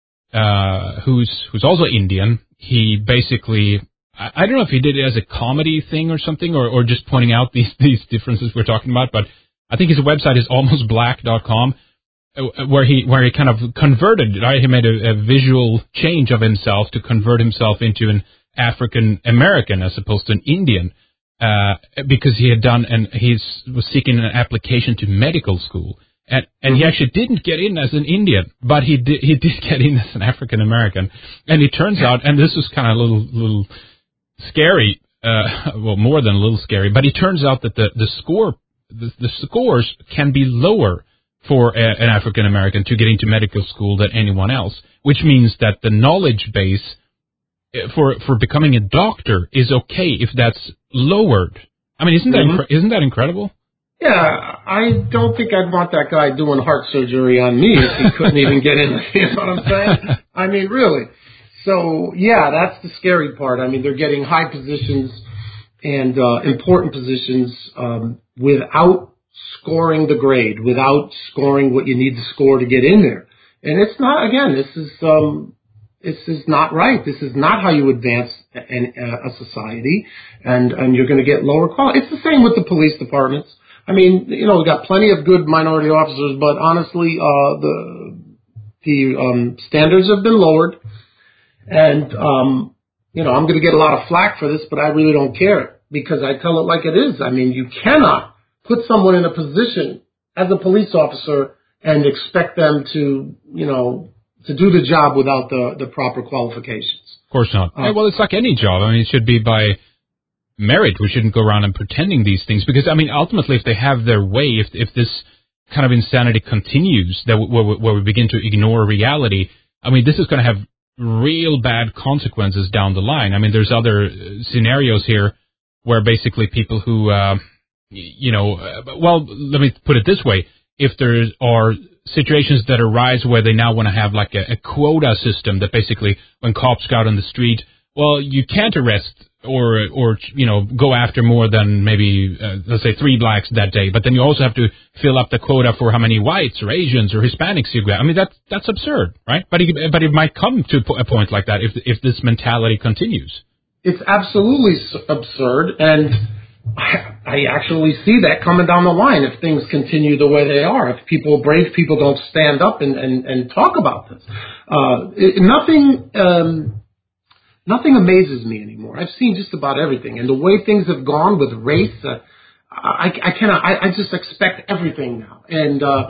A: uh, who's who's also Indian. He basically, I, I don't know if he did it as a comedy thing or something, or or just pointing out these these differences we're talking about. But I think his website is almost black dot com, where he where he kind of converted. Right? He made a, a visual change of himself to convert himself into an African American as opposed to an Indian. Uh, because he had done, and he was seeking an application to medical school, and and he actually didn't get in as an Indian, but he did he did get in as an African American, and it turns out, and this was kind of a little little scary, uh, well more than a little scary, but it turns out that the the score the, the scores can be lower for a, an African American to get into medical school than anyone else, which means that the knowledge base for for becoming a doctor is okay if that's lowered. I mean, isn't that mm-hmm. incre- isn't that incredible?
B: Yeah, I don't think I'd want that guy doing heart surgery on me if he couldn't even get in. You know what I'm saying? I mean, really. So yeah, that's the scary part. I mean, they're getting high positions and uh, important positions um, without scoring the grade, without scoring what you need to score to get in there. And it's not, again, this is um, this is not right. This is not how you advance an, uh, a society, and, and you're going to get lower quality. It's the same with the police departments. I mean, you know, we've got plenty of good minority officers, but honestly, uh, the the um, standards have been lowered, and um, you know, I'm going to get a lot of flack for this, but I really don't care because I tell it like it is. I mean, you cannot put someone in a position as a police officer and expect them to, you know, to do the job without the, the proper qualifications.
A: Of course not. Uh, well, it's like any job. I mean, it should be by merit. We shouldn't go around and pretending these things because, I mean, ultimately, if they have their way, if if this kind of insanity continues, that where, where we begin to ignore reality, I mean, this is going to have real bad consequences down the line. I mean, there's other scenarios here where basically people who, uh, you know, uh, well, let me put it this way. If there are situations that arise where they now want to have like a, a quota system that basically when cops go out on the street, well, you can't arrest or, or you know, go after more than maybe, uh, let's say, three blacks that day. But then you also have to fill up the quota for how many whites or Asians or Hispanics you get. I mean, that's, that's absurd, right? But it, but it might come to a point like that if, if this mentality continues.
B: It's absolutely absurd, and I actually see that coming down the line if things continue the way they are. If people, brave people, don't stand up and, and, and talk about this. Uh, it, nothing, um, nothing amazes me anymore. I've seen just about everything, and the way things have gone with race, uh, I, I cannot. I, I just expect everything now, and uh,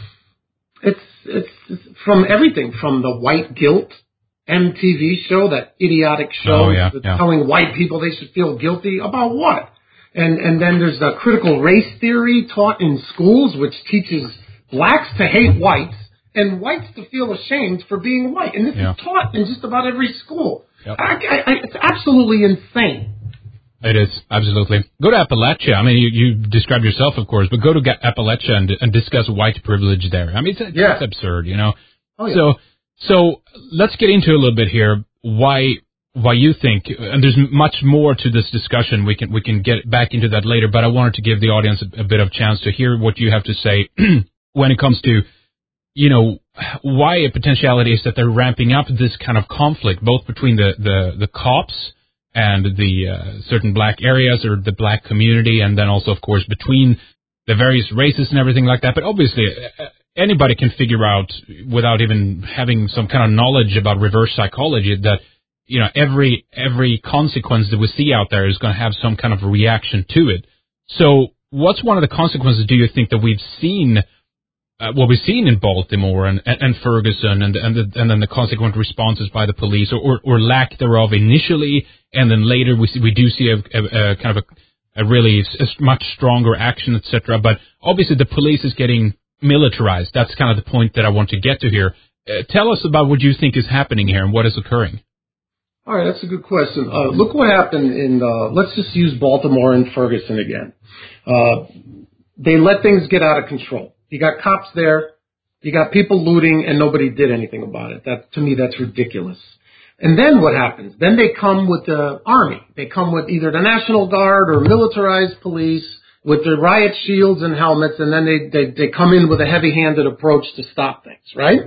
B: it's, it's it's from everything from the white guilt M T V show, that idiotic show,
A: oh, yeah, yeah.
B: telling white people they should feel guilty about what. And and then there's the critical race theory taught in schools, which teaches blacks to hate whites and whites to feel ashamed for being white. And this yeah. is taught in just about every school. Yep. I, I, I, it's absolutely insane.
A: It is, absolutely. Go to Appalachia. I mean, you, you described yourself, of course, but go to Appalachia and, and discuss white privilege there. I mean, it's, it's yeah. absurd, you know.
B: Oh, yeah.
A: So, so let's get into a little bit here why... why you think, and there's much more to this discussion, we can we can get back into that later, but I wanted to give the audience a, a bit of chance to hear what you have to say when it comes to, you know, why a potentiality is that they're ramping up this kind of conflict, both between the, the, the cops and the uh, certain black areas or the black community, and then also, of course, between the various races and everything like that. But obviously, anybody can figure out, without even having some kind of knowledge about reverse psychology, that you know, every every consequence that we see out there is going to have some kind of reaction to it. So what's one of the consequences, do you think, that we've seen, uh, what we've seen in Baltimore and, and, and Ferguson and and, the, and then the consequent responses by the police, or, or, or lack thereof initially, and then later we see, we do see a, a, a kind of a, a really a much stronger action, et cetera. But obviously the police is getting militarized. That's kind of the point that I want to get to here. Uh, tell us about what you think is happening here and what is occurring.
B: All right, that's a good question. Uh, look what happened in, uh, let's just use Baltimore and Ferguson again. Uh, they let things get out of control. You got cops there, you got people looting, and nobody did anything about it. That, to me, that's ridiculous. And then what happens? Then they come with the army. They come with either the National Guard or militarized police with their riot shields and helmets, and then they, they, they come in with a heavy-handed approach to stop things, right?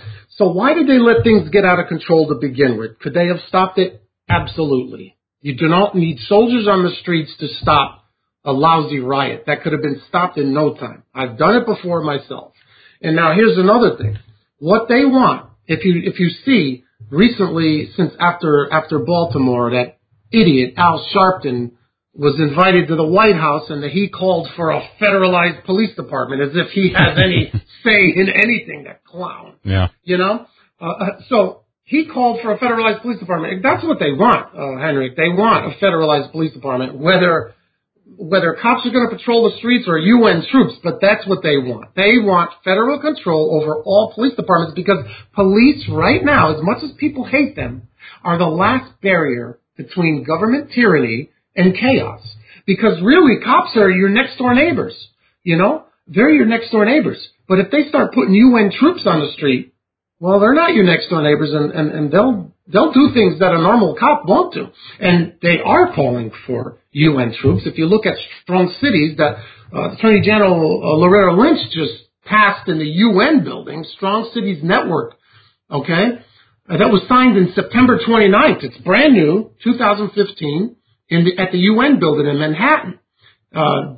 B: So why did they let things get out of control to begin with? Could they have stopped it? Absolutely. You do not need soldiers on the streets to stop a lousy riot. That could have been stopped in no time. I've done it before myself. And now here's another thing. What they want, if you if you see recently, since after after Baltimore, that idiot Al Sharpton was invited to the White House, and he called for a federalized police department as if he has any say in anything, that clown.
A: Yeah.
B: You know? Uh, so he called for a federalized police department. That's what they want, uh, Henrik. They want a federalized police department, whether whether cops are going to patrol the streets or U N troops, but that's what they want. They want federal control over all police departments because police right now, as much as people hate them, are the last barrier between government tyranny and chaos. Because really, cops are your next door neighbors, you know? They're your next door neighbors. But if they start putting U N troops on the street, well, they're not your next door neighbors, and, and, and they'll they'll do things that a normal cop won't do. And they are calling for U N troops. If you look at strong cities that uh, Attorney General uh, Loretta Lynch just passed in the U N building, Strong Cities Network, okay, uh, that was signed in September twenty-ninth. It's brand new, two thousand fifteen, in the, at the U N building in Manhattan. Uh,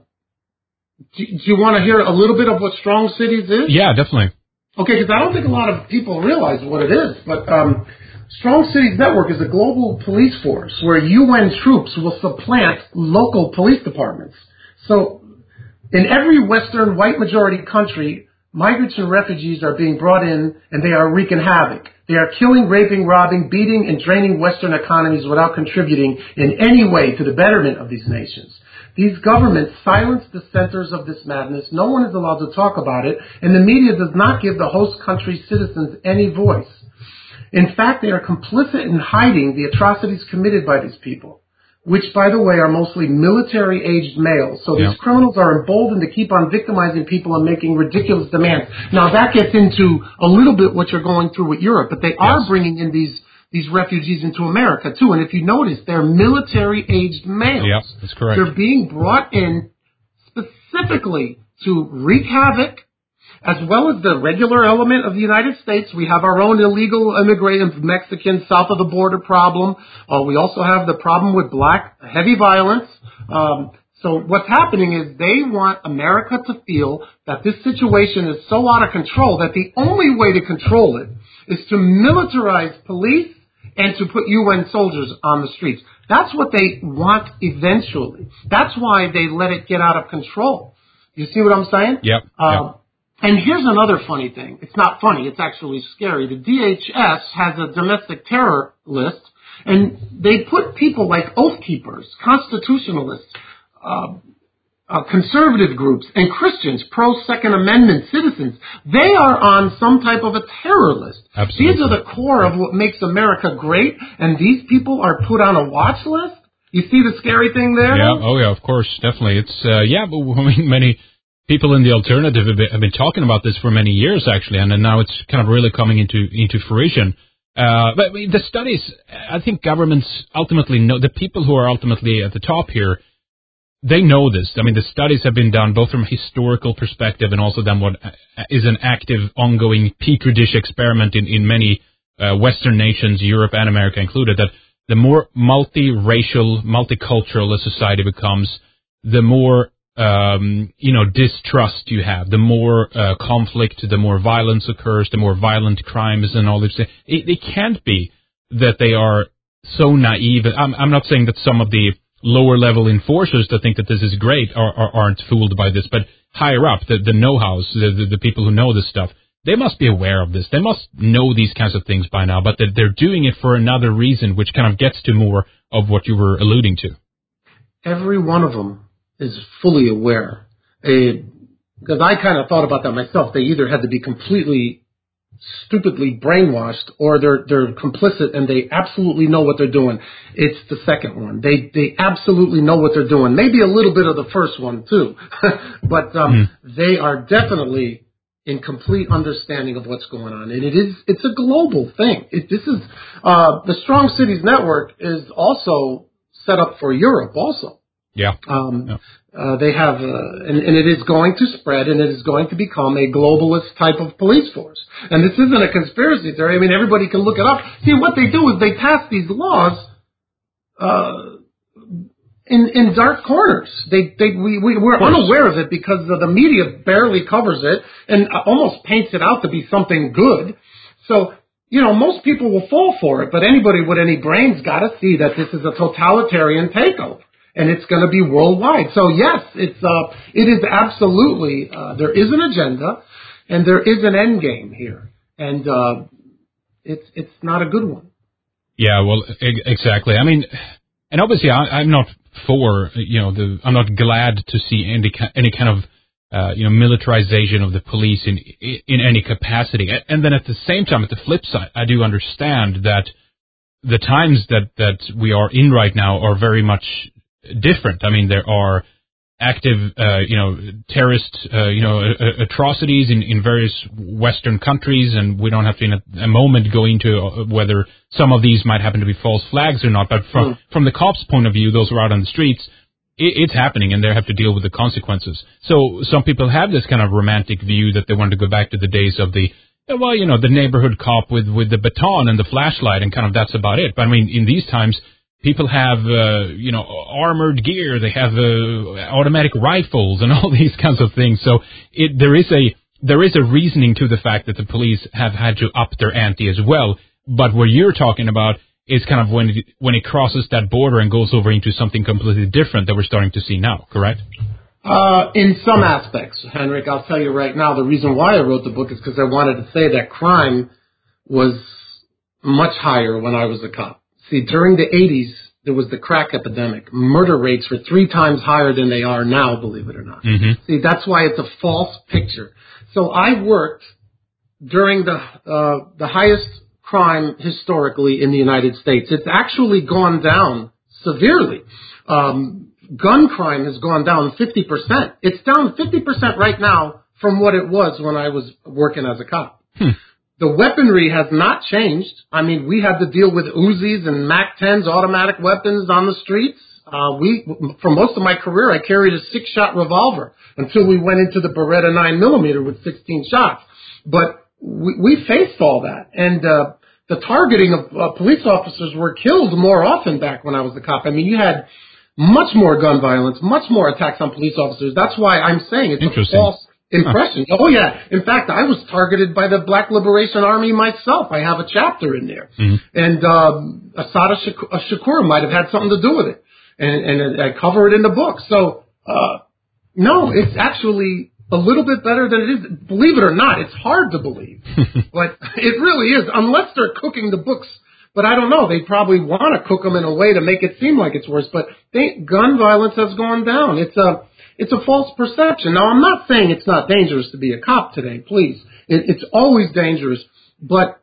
B: do, do you want to hear a little bit of what Strong Cities is?
A: Yeah, definitely.
B: Okay, because I don't think a lot of people realize what it is, but um, Strong Cities Network is a global police force where U N troops will supplant local police departments. So in every Western white majority country, migrants and refugees are being brought in and they are wreaking havoc. They are killing, raping, robbing, beating, and draining Western economies without contributing in any way to the betterment of these nations. These governments silence the centers of this madness. No one is allowed to talk about it, and the media does not give the host country's citizens any voice. In fact, they are complicit in hiding the atrocities committed by these people, which, by the way, are mostly military-aged males. So these
A: yeah.
B: criminals are emboldened to keep on victimizing people and making ridiculous demands. Now, that gets into a little bit what you're going through with Europe, but they are
A: yes.
B: bringing in these these refugees into America, too. And if you notice, they're military-aged males.
A: Yeah, that's correct.
B: They're being brought in specifically to wreak havoc, as well as the regular element of the United States. We have our own illegal immigrants, Mexicans, south of the border problem. Uh, we also have the problem with black heavy violence. Um, so what's happening is they want America to feel that this situation is so out of control that the only way to control it is to militarize police and to put U N soldiers on the streets. That's what they want eventually. That's why they let it get out of control. You see what I'm saying?
A: Yep.
B: Uh,
A: yep.
B: And here's another funny thing. It's not funny. It's actually scary. The D H S has a domestic terror list, and they put people like Oath Keepers, constitutionalists, uh, uh, conservative groups, and Christians, pro-Second Amendment citizens. They are on some type of a terror list.
A: Absolutely.
B: These are the core of what makes America great, and these people are put on a watch list? You see the scary thing there?
A: Yeah. Oh, yeah, of course. Definitely. It's, uh, yeah, but I mean, many people in the alternative have been, have been talking about this for many years, actually, and then now it's kind of really coming into into fruition. Uh, but I mean, the studies, I think governments ultimately know, the people who are ultimately at the top here, they know this. I mean, the studies have been done both from a historical perspective and also then what is an active, ongoing petri dish experiment in, in many uh, Western nations, Europe and America included, that the more multiracial, multicultural a society becomes, the more Um, you know, distrust you have, the more uh, conflict, the more violence occurs, the more violent crimes and all this. It, it can't be that they are so naive. I'm, I'm not saying that some of the lower level enforcers that think that this is great are, are, aren't fooled by this, but higher up, the, the know-hows, the, the, the people who know this stuff, they must be aware of this. They must know these kinds of things by now, but they're, they're doing it for another reason, which kind of gets to more of what you were alluding to.
B: Every one of them is fully aware. Because I kind of thought about that myself. They either had to be completely, stupidly brainwashed, or they're they're complicit and they absolutely know what they're doing. It's the second one. They they absolutely know what they're doing. Maybe a little bit of the first one too, but um, mm. they are definitely in complete understanding of what's going on. And it is it's a global thing. It, this is uh, the Strong Cities Network is also set up for Europe also.
A: Yeah.
B: Um,
A: yeah.
B: Uh, they have, uh, and, and it is going to spread, and it is going to become a globalist type of police force. And this isn't a conspiracy theory. I mean, everybody can look it up. See, what they do is they pass these laws uh, in in dark corners. They they we, we we're unaware of it because the, the media barely covers it and almost paints it out to be something good. So, you know, most people will fall for it, but anybody with any brains got to see that this is a totalitarian takeover. And it's going to be worldwide. So yes, it's uh, it is absolutely uh, there is an agenda, and there is an end game here, and uh, it's it's not a good one.
A: Yeah, well, e- exactly. I mean, and obviously, I, I'm not for you know the I'm not glad to see any any kind of uh, you know militarization of the police in in any capacity. And then at the same time, at the flip side, I do understand that the times that that we are in right now are very much different. I mean, there are active, uh, you know, terrorist, uh, you know, uh, atrocities in, in various Western countries, and we don't have to in a, a moment go into whether some of these might happen to be false flags or not. But from mm. from the cops' point of view, those who are out on the streets, it, it's happening, and they have to deal with the consequences. So some people have this kind of romantic view that they want to go back to the days of the, well, you know, the neighborhood cop with with the baton and the flashlight, and kind of that's about it. But I mean, in these times, people have, uh, you know, armored gear. They have uh, automatic rifles and all these kinds of things. So it, there is a there is a reasoning to the fact that the police have had to up their ante as well. But what you're talking about is kind of when it, when it crosses that border and goes over into something completely different that we're starting to see now. Correct?
B: Uh, in some aspects, Henrik. I'll tell you right now. The reason why I wrote the book is because I wanted to say that crime was much higher when I was a cop. See, during the eighties, there was the crack epidemic. Murder rates were three times higher than they are now, believe it or not. Mm-hmm. See, that's why it's a false picture. So I worked during the uh, the highest crime historically in the United States. It's actually gone down severely. Um, gun crime has gone down fifty percent. It's down fifty percent right now from what it was when I was working as a cop. Hmm. The weaponry has not changed. I mean, we had to deal with Uzis and Mac tens, automatic weapons on the streets. Uh, we, for most of my career, I carried a six-shot revolver until we went into the Beretta nine millimeter with sixteen shots. But we, we faced all that. And uh, the targeting of uh, police officers were killed more often back when I was a cop. I mean, you had much more gun violence, much more attacks on police officers. That's why I'm saying it's a false impression. Huh. Oh, yeah. In fact, I was targeted by the Black Liberation Army myself. I have a chapter in there. Mm-hmm. And um, Assata Shakur might have had something to do with it. And, and I cover it in the book. So, uh, no, it's actually a little bit better than it is. Believe it or not, it's hard to believe. But it really is, unless they're cooking the books. But I don't know. They probably want to cook them in a way to make it seem like it's worse. But they, gun violence has gone down. It's a... It's a false perception. Now, I'm not saying it's not dangerous to be a cop today, please. It, it's always dangerous. But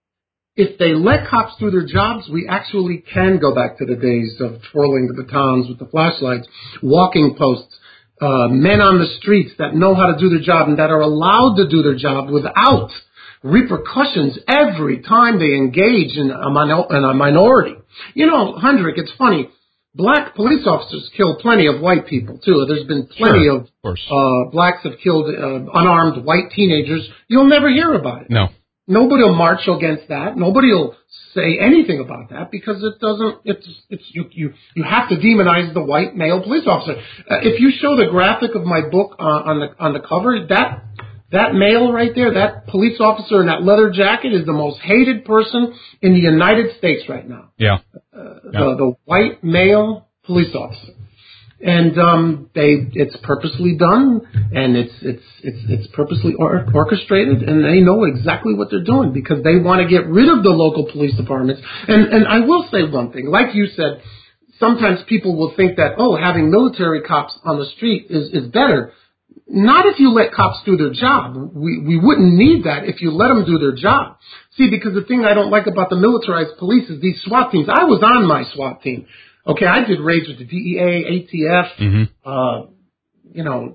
B: if they let cops do their jobs, we actually can go back to the days of twirling the batons with the flashlights, walking posts, uh, men on the streets that know how to do their job and that are allowed to do their job without repercussions every time they engage in a, minor- in a minority. You know, Hendrik, it's funny. Black police officers kill plenty of white people, too. There's been plenty sure, of, of uh, blacks have killed uh, unarmed white teenagers. You'll never hear about it.
A: No.
B: Nobody will march against that. Nobody will say anything about that because it doesn't, it's, it's, you, you, you have to demonize the white male police officer. Uh, if you show the graphic of my book uh, on the, on the cover, that, that male right there, that police officer in that leather jacket is the most hated person in the United States right now.
A: Yeah.
B: Uh, yeah. The, the white male police officer. And um, they, it's purposely done, and it's it's it's it's purposely or, orchestrated, and they know exactly what they're doing because they want to get rid of the local police departments. And and I will say one thing, like you said, sometimes people will think that oh, having military cops on the street is is better. Not if you let cops do their job. We we wouldn't need that if you let them do their job. See, because the thing I don't like about the militarized police is these SWAT teams. I was on my SWAT team. Okay, I did raids with the D E A, A T F, mm-hmm. uh, you know,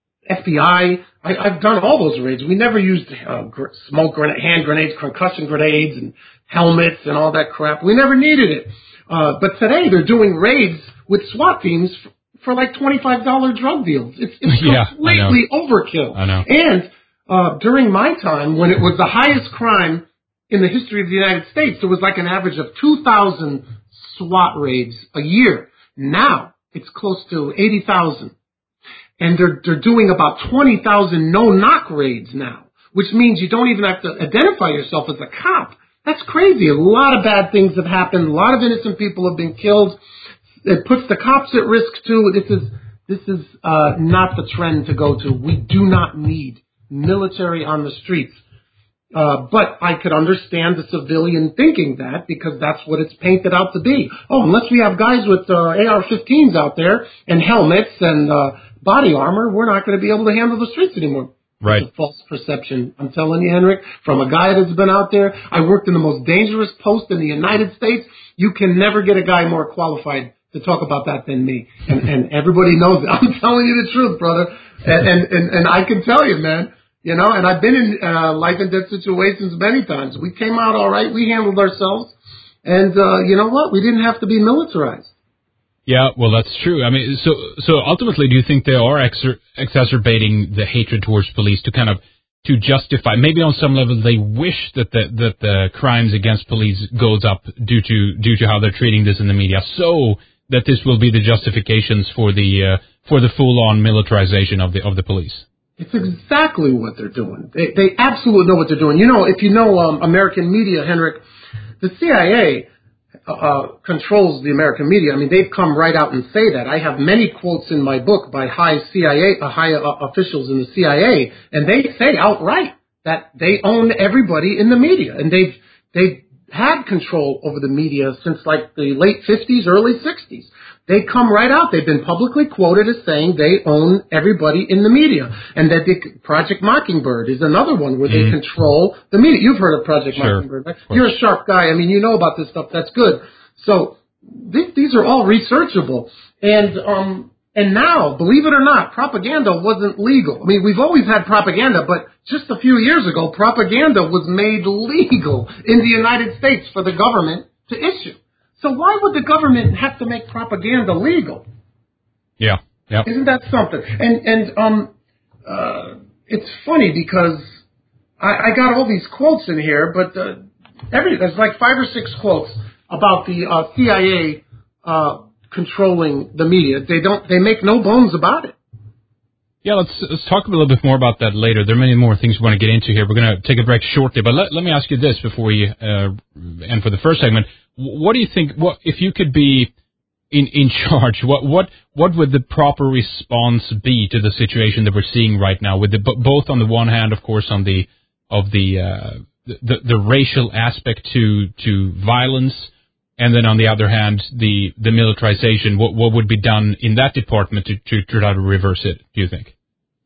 B: F B I. I. I've done all those raids. We never used uh, gr- smoke grenade, hand grenades, concussion grenades, and helmets and all that crap. We never needed it. Uh, but today they're doing raids with SWAT teams for, for like twenty-five dollars drug deals. It's, it's
A: yeah,
B: completely I overkill.
A: I know.
B: And uh, during my time, when it was the highest crime in the history of the United States, there was like an average of two thousand SWAT raids a year. Now it's close to eighty thousand. And they're, they're doing about twenty thousand no-knock raids now, which means you don't even have to identify yourself as a cop. That's crazy. A lot of bad things have happened. A lot of innocent people have been killed. It puts the cops at risk too. This is, this is, uh, not the trend to go to. We do not need military on the streets. Uh, but I could understand the civilian thinking that because that's what it's painted out to be. Oh, unless we have guys with uh, A R fifteens out there and helmets and uh, body armor, we're not going to be able to handle the streets anymore.
A: Right.
B: It's a false perception. I'm telling you, Henrik, from a guy that's been out there. I worked in the most dangerous post in the United States. You can never get a guy more qualified to talk about that than me. And, and everybody knows it. I'm telling you the truth, brother. And, and, and, and I can tell you, man, you know, and I've been in uh, life and death situations many times. We came out all right. We handled ourselves. And uh, you know what? We didn't have to be militarized.
A: Yeah, well, that's true. I mean, so so ultimately, do you think they are exer- exacerbating the hatred towards police to kind of to justify? Maybe on some level, they wish that the that the crimes against police goes up due to due to how they're treating this in the media, so that this will be the justifications for the uh, for the full-on militarization of the of the police.
B: It's exactly what they're doing. They they absolutely know what they're doing. You know, if you know um, American media, Henrik, the C I A. Uh, controls the American media. I mean, they've come right out and say that. I have many quotes in my book by high C I A, uh, high uh, officials in the C I A, and they say outright that they own everybody in the media, and they've they've had control over the media since like the late fifties, early sixties. They come right out. They've been publicly quoted as saying they own everybody in the media. And that they, Project Mockingbird is another one where they mm. control the media. You've heard of Project
A: sure.
B: Mockingbird, right? You're a sharp guy. I mean, you know about this stuff. That's good. So th- these are all researchable. And um, and now, believe it or not, propaganda wasn't legal. I mean, we've always had propaganda, but just a few years ago, propaganda was made legal in the United States for the government to issue. So why would the government have to make propaganda legal?
A: Yeah, yeah.
B: Isn't that something? And and um, uh, it's funny because I, I got all these quotes in here, but uh, every there's like five or six quotes about the uh, C I A uh, controlling the media. They don't. They make no bones about it.
A: Yeah, let's let's talk a little bit more about that later. There are many more things we want to get into here. We're going to take a break shortly, but let let me ask you this before we uh, end for the first segment. What do you think? What if you could be in in charge? What what what would the proper response be to the situation that we're seeing right now? With the both on the one hand, of course, on the of the uh, the, the racial aspect to to violence, and then on the other hand, the the militarization. What what would be done in that department to to, to try to reverse it? Do you think?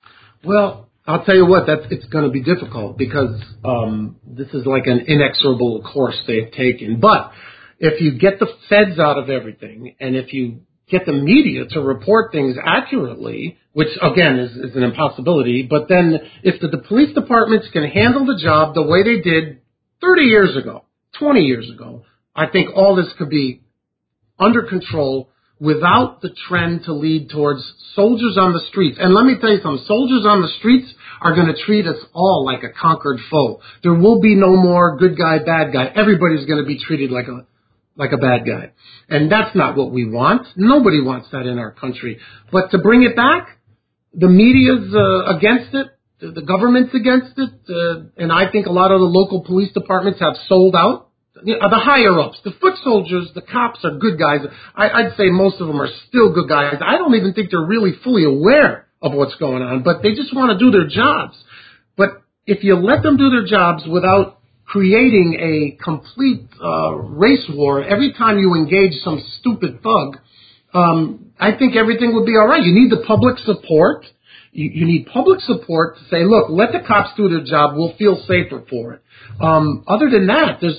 B: Well, I'll tell you what, that's, it's going to be difficult because um, this is like an inexorable course they've taken. But if you get the feds out of everything, and if you get the media to report things accurately, which, again, is, is an impossibility, but then if the, the police departments can handle the job the way they did thirty years ago, twenty years ago, I think all this could be under control without the trend to lead towards soldiers on the streets. And let me tell you something, soldiers on the streets are going to treat us all like a conquered foe. There will be no more good guy, bad guy. Everybody's going to be treated like a like a bad guy. And that's not what we want. Nobody wants that in our country. But to bring it back, the media's uh, against it. The, the government's against it. Uh, and I think a lot of the local police departments have sold out. The higher-ups, the foot soldiers, the cops are good guys. I, I'd say most of them are still good guys. I don't even think they're really fully aware of what's going on, but they just want to do their jobs. But if you let them do their jobs without creating a complete uh, race war every time you engage some stupid thug, um, I think everything would be all right. You need the public support. You, you need public support to say, look, let the cops do their job. We'll feel safer for it. Um, other than that, there's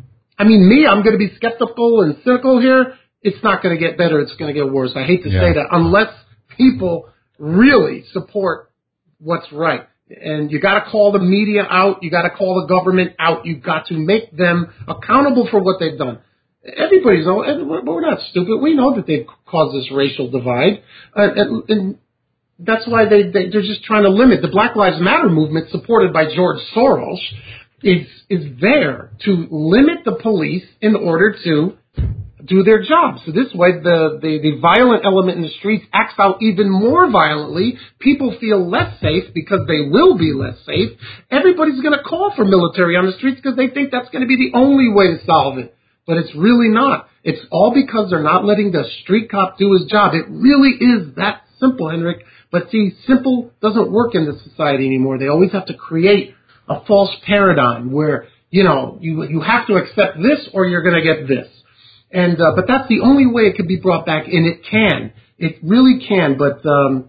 B: I mean, me, I'm going to be skeptical and cynical here. It's not going to get better. It's going to get worse. I hate to yeah. say that unless people really support what's right. And you got to call the media out. You got to call the government out. You've got to make them accountable for what they've done. Everybody's, but we're not stupid. We know that they've caused this racial divide. Uh, and, and that's why they, they, they're just trying to limit. The Black Lives Matter movement, supported by George Soros, is is there to limit the police in order to do their job. So this way, the, the, the violent element in the streets acts out even more violently. People feel less safe because they will be less safe. Everybody's going to call for military on the streets because they think that's going to be the only way to solve it. But it's really not. It's all because they're not letting the street cop do his job. It really is that simple, Henrik. But see, simple doesn't work in this society anymore. They always have to create a false paradigm where, you know, you you have to accept this or you're going to get this. And uh, but that's the only way it can be brought back, and it can. It really can. But, um,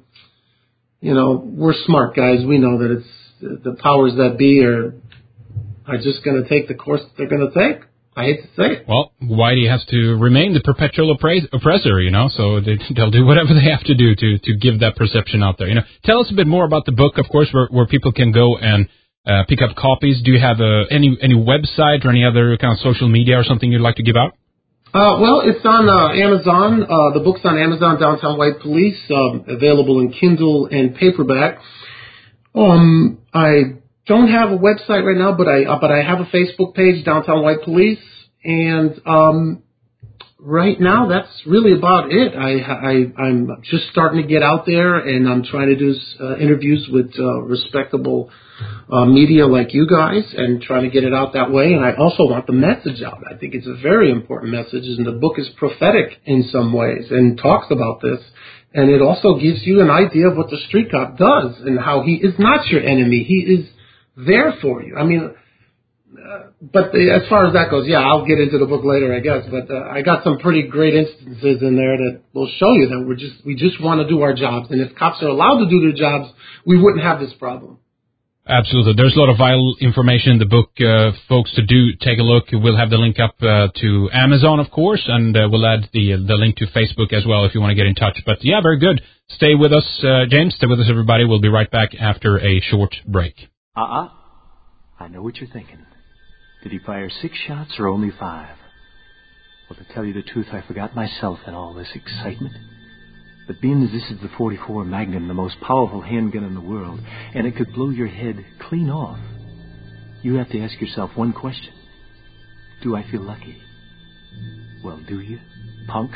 B: you know, we're smart guys. We know that it's the powers that be are, are just going to take the course that they're going to take. I hate to say it.
A: Well, Whitey has to remain the perpetual oppra- oppressor, you know, so they, they'll do whatever they have to do to, to give that perception out there. You know, tell us a bit more about the book, of course, where, where people can go and uh, pick up copies. Do you have uh, any any website or any other kind of social media or something you'd like to give out?
B: Uh, well, it's on uh, Amazon. Uh, the book's on Amazon, Downtown White Police, um, available in Kindle and paperback. Um, I don't have a website right now, but I uh, but I have a Facebook page, Downtown White Police, and um, right now that's really about it. I, I I'm just starting to get out there, and I'm trying to do uh, interviews with uh, respectable uh, media like you guys, and trying to get it out that way. And I also want the message out. I think it's a very important message, and the book is prophetic in some ways and talks about this. And it also gives you an idea of what the street cop does and how he is not your enemy. He is there for you. I mean, uh, but the, as far as that goes, yeah, I'll get into the book later, I guess. But uh, I got some pretty great instances in there that will show you that we're just we just want to do our jobs. And if cops are allowed to do their jobs, we wouldn't have this problem.
A: Absolutely. There's a lot of vital information in the book, uh, folks, to do take a look. We'll have the link up uh, to Amazon, of course, and uh, we'll add the the link to Facebook as well if you want to get in touch. But, yeah, very good. Stay with us, uh, James. Stay with us, everybody. We'll be right back after a short break.
C: Uh-uh. I know what you're thinking. Did he fire six shots or only five? Well, to tell you the truth, I forgot myself in all this excitement. But being that this is the forty-four Magnum, the most powerful handgun in the world, and it could blow your head clean off, you have to ask yourself one question. Do I feel lucky? Well, do you, punk?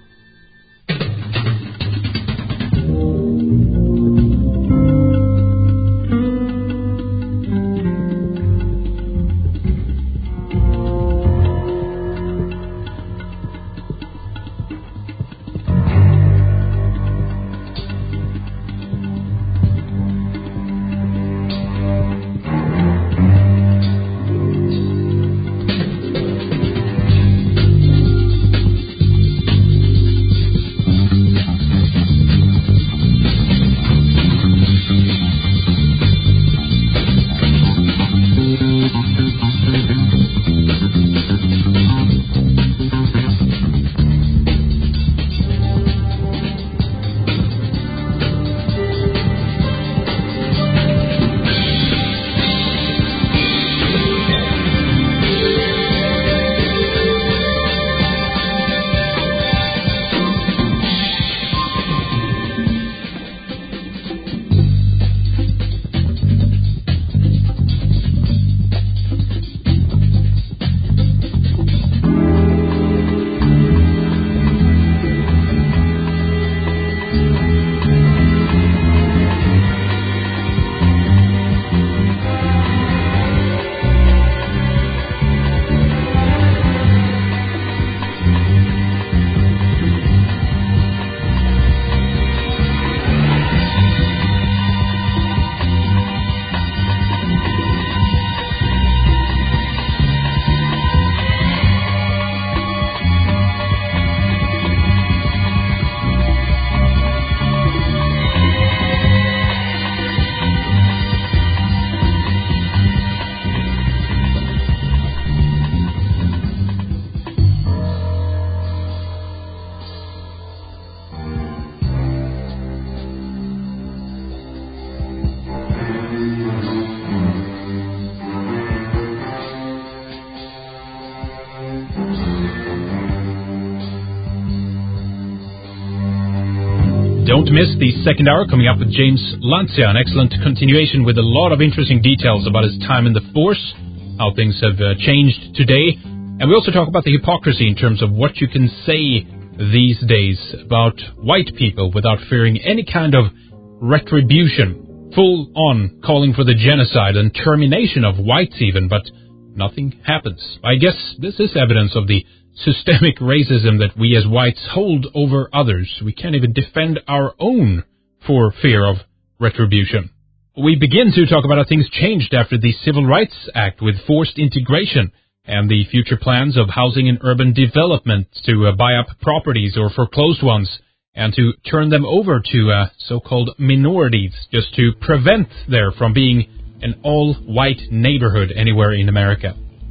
A: Don't miss the second hour coming up with James Lancia, an excellent continuation with a lot of interesting details about his time in the force, how things have uh, changed today. And we also talk about the hypocrisy in terms of what you can say these days about white people without fearing any kind of retribution, full on calling for the genocide and termination of whites even, but nothing happens. I guess this is evidence of the systemic racism that we as whites hold over others. We can't even defend our own for fear of retribution. We begin to talk about how things changed after the Civil Rights Act with forced integration and the future plans of housing and urban development to uh, buy up properties or foreclosed ones and to turn them over to uh, so-called minorities just to prevent there from being an all-white neighborhood anywhere in America.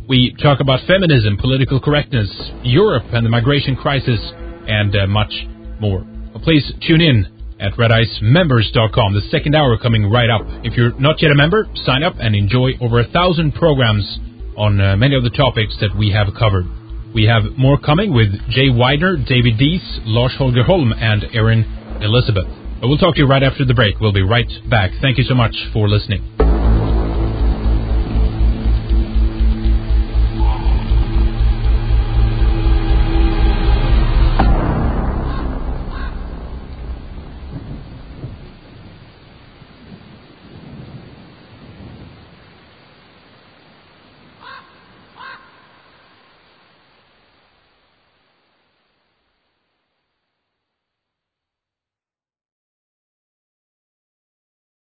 A: We talk about feminism, political correctness, Europe and the migration crisis, and uh, much more. Well, please tune in at red ice members dot com. The second hour coming right up. If you're not yet a member, sign up and enjoy over a thousand programs on uh, many of the topics that we have covered. We have more coming with Jay Widener, David Dees, Lars Holger Holm, and Erin Elizabeth. But we'll talk to you right after the break. We'll be right back. Thank you so much for listening.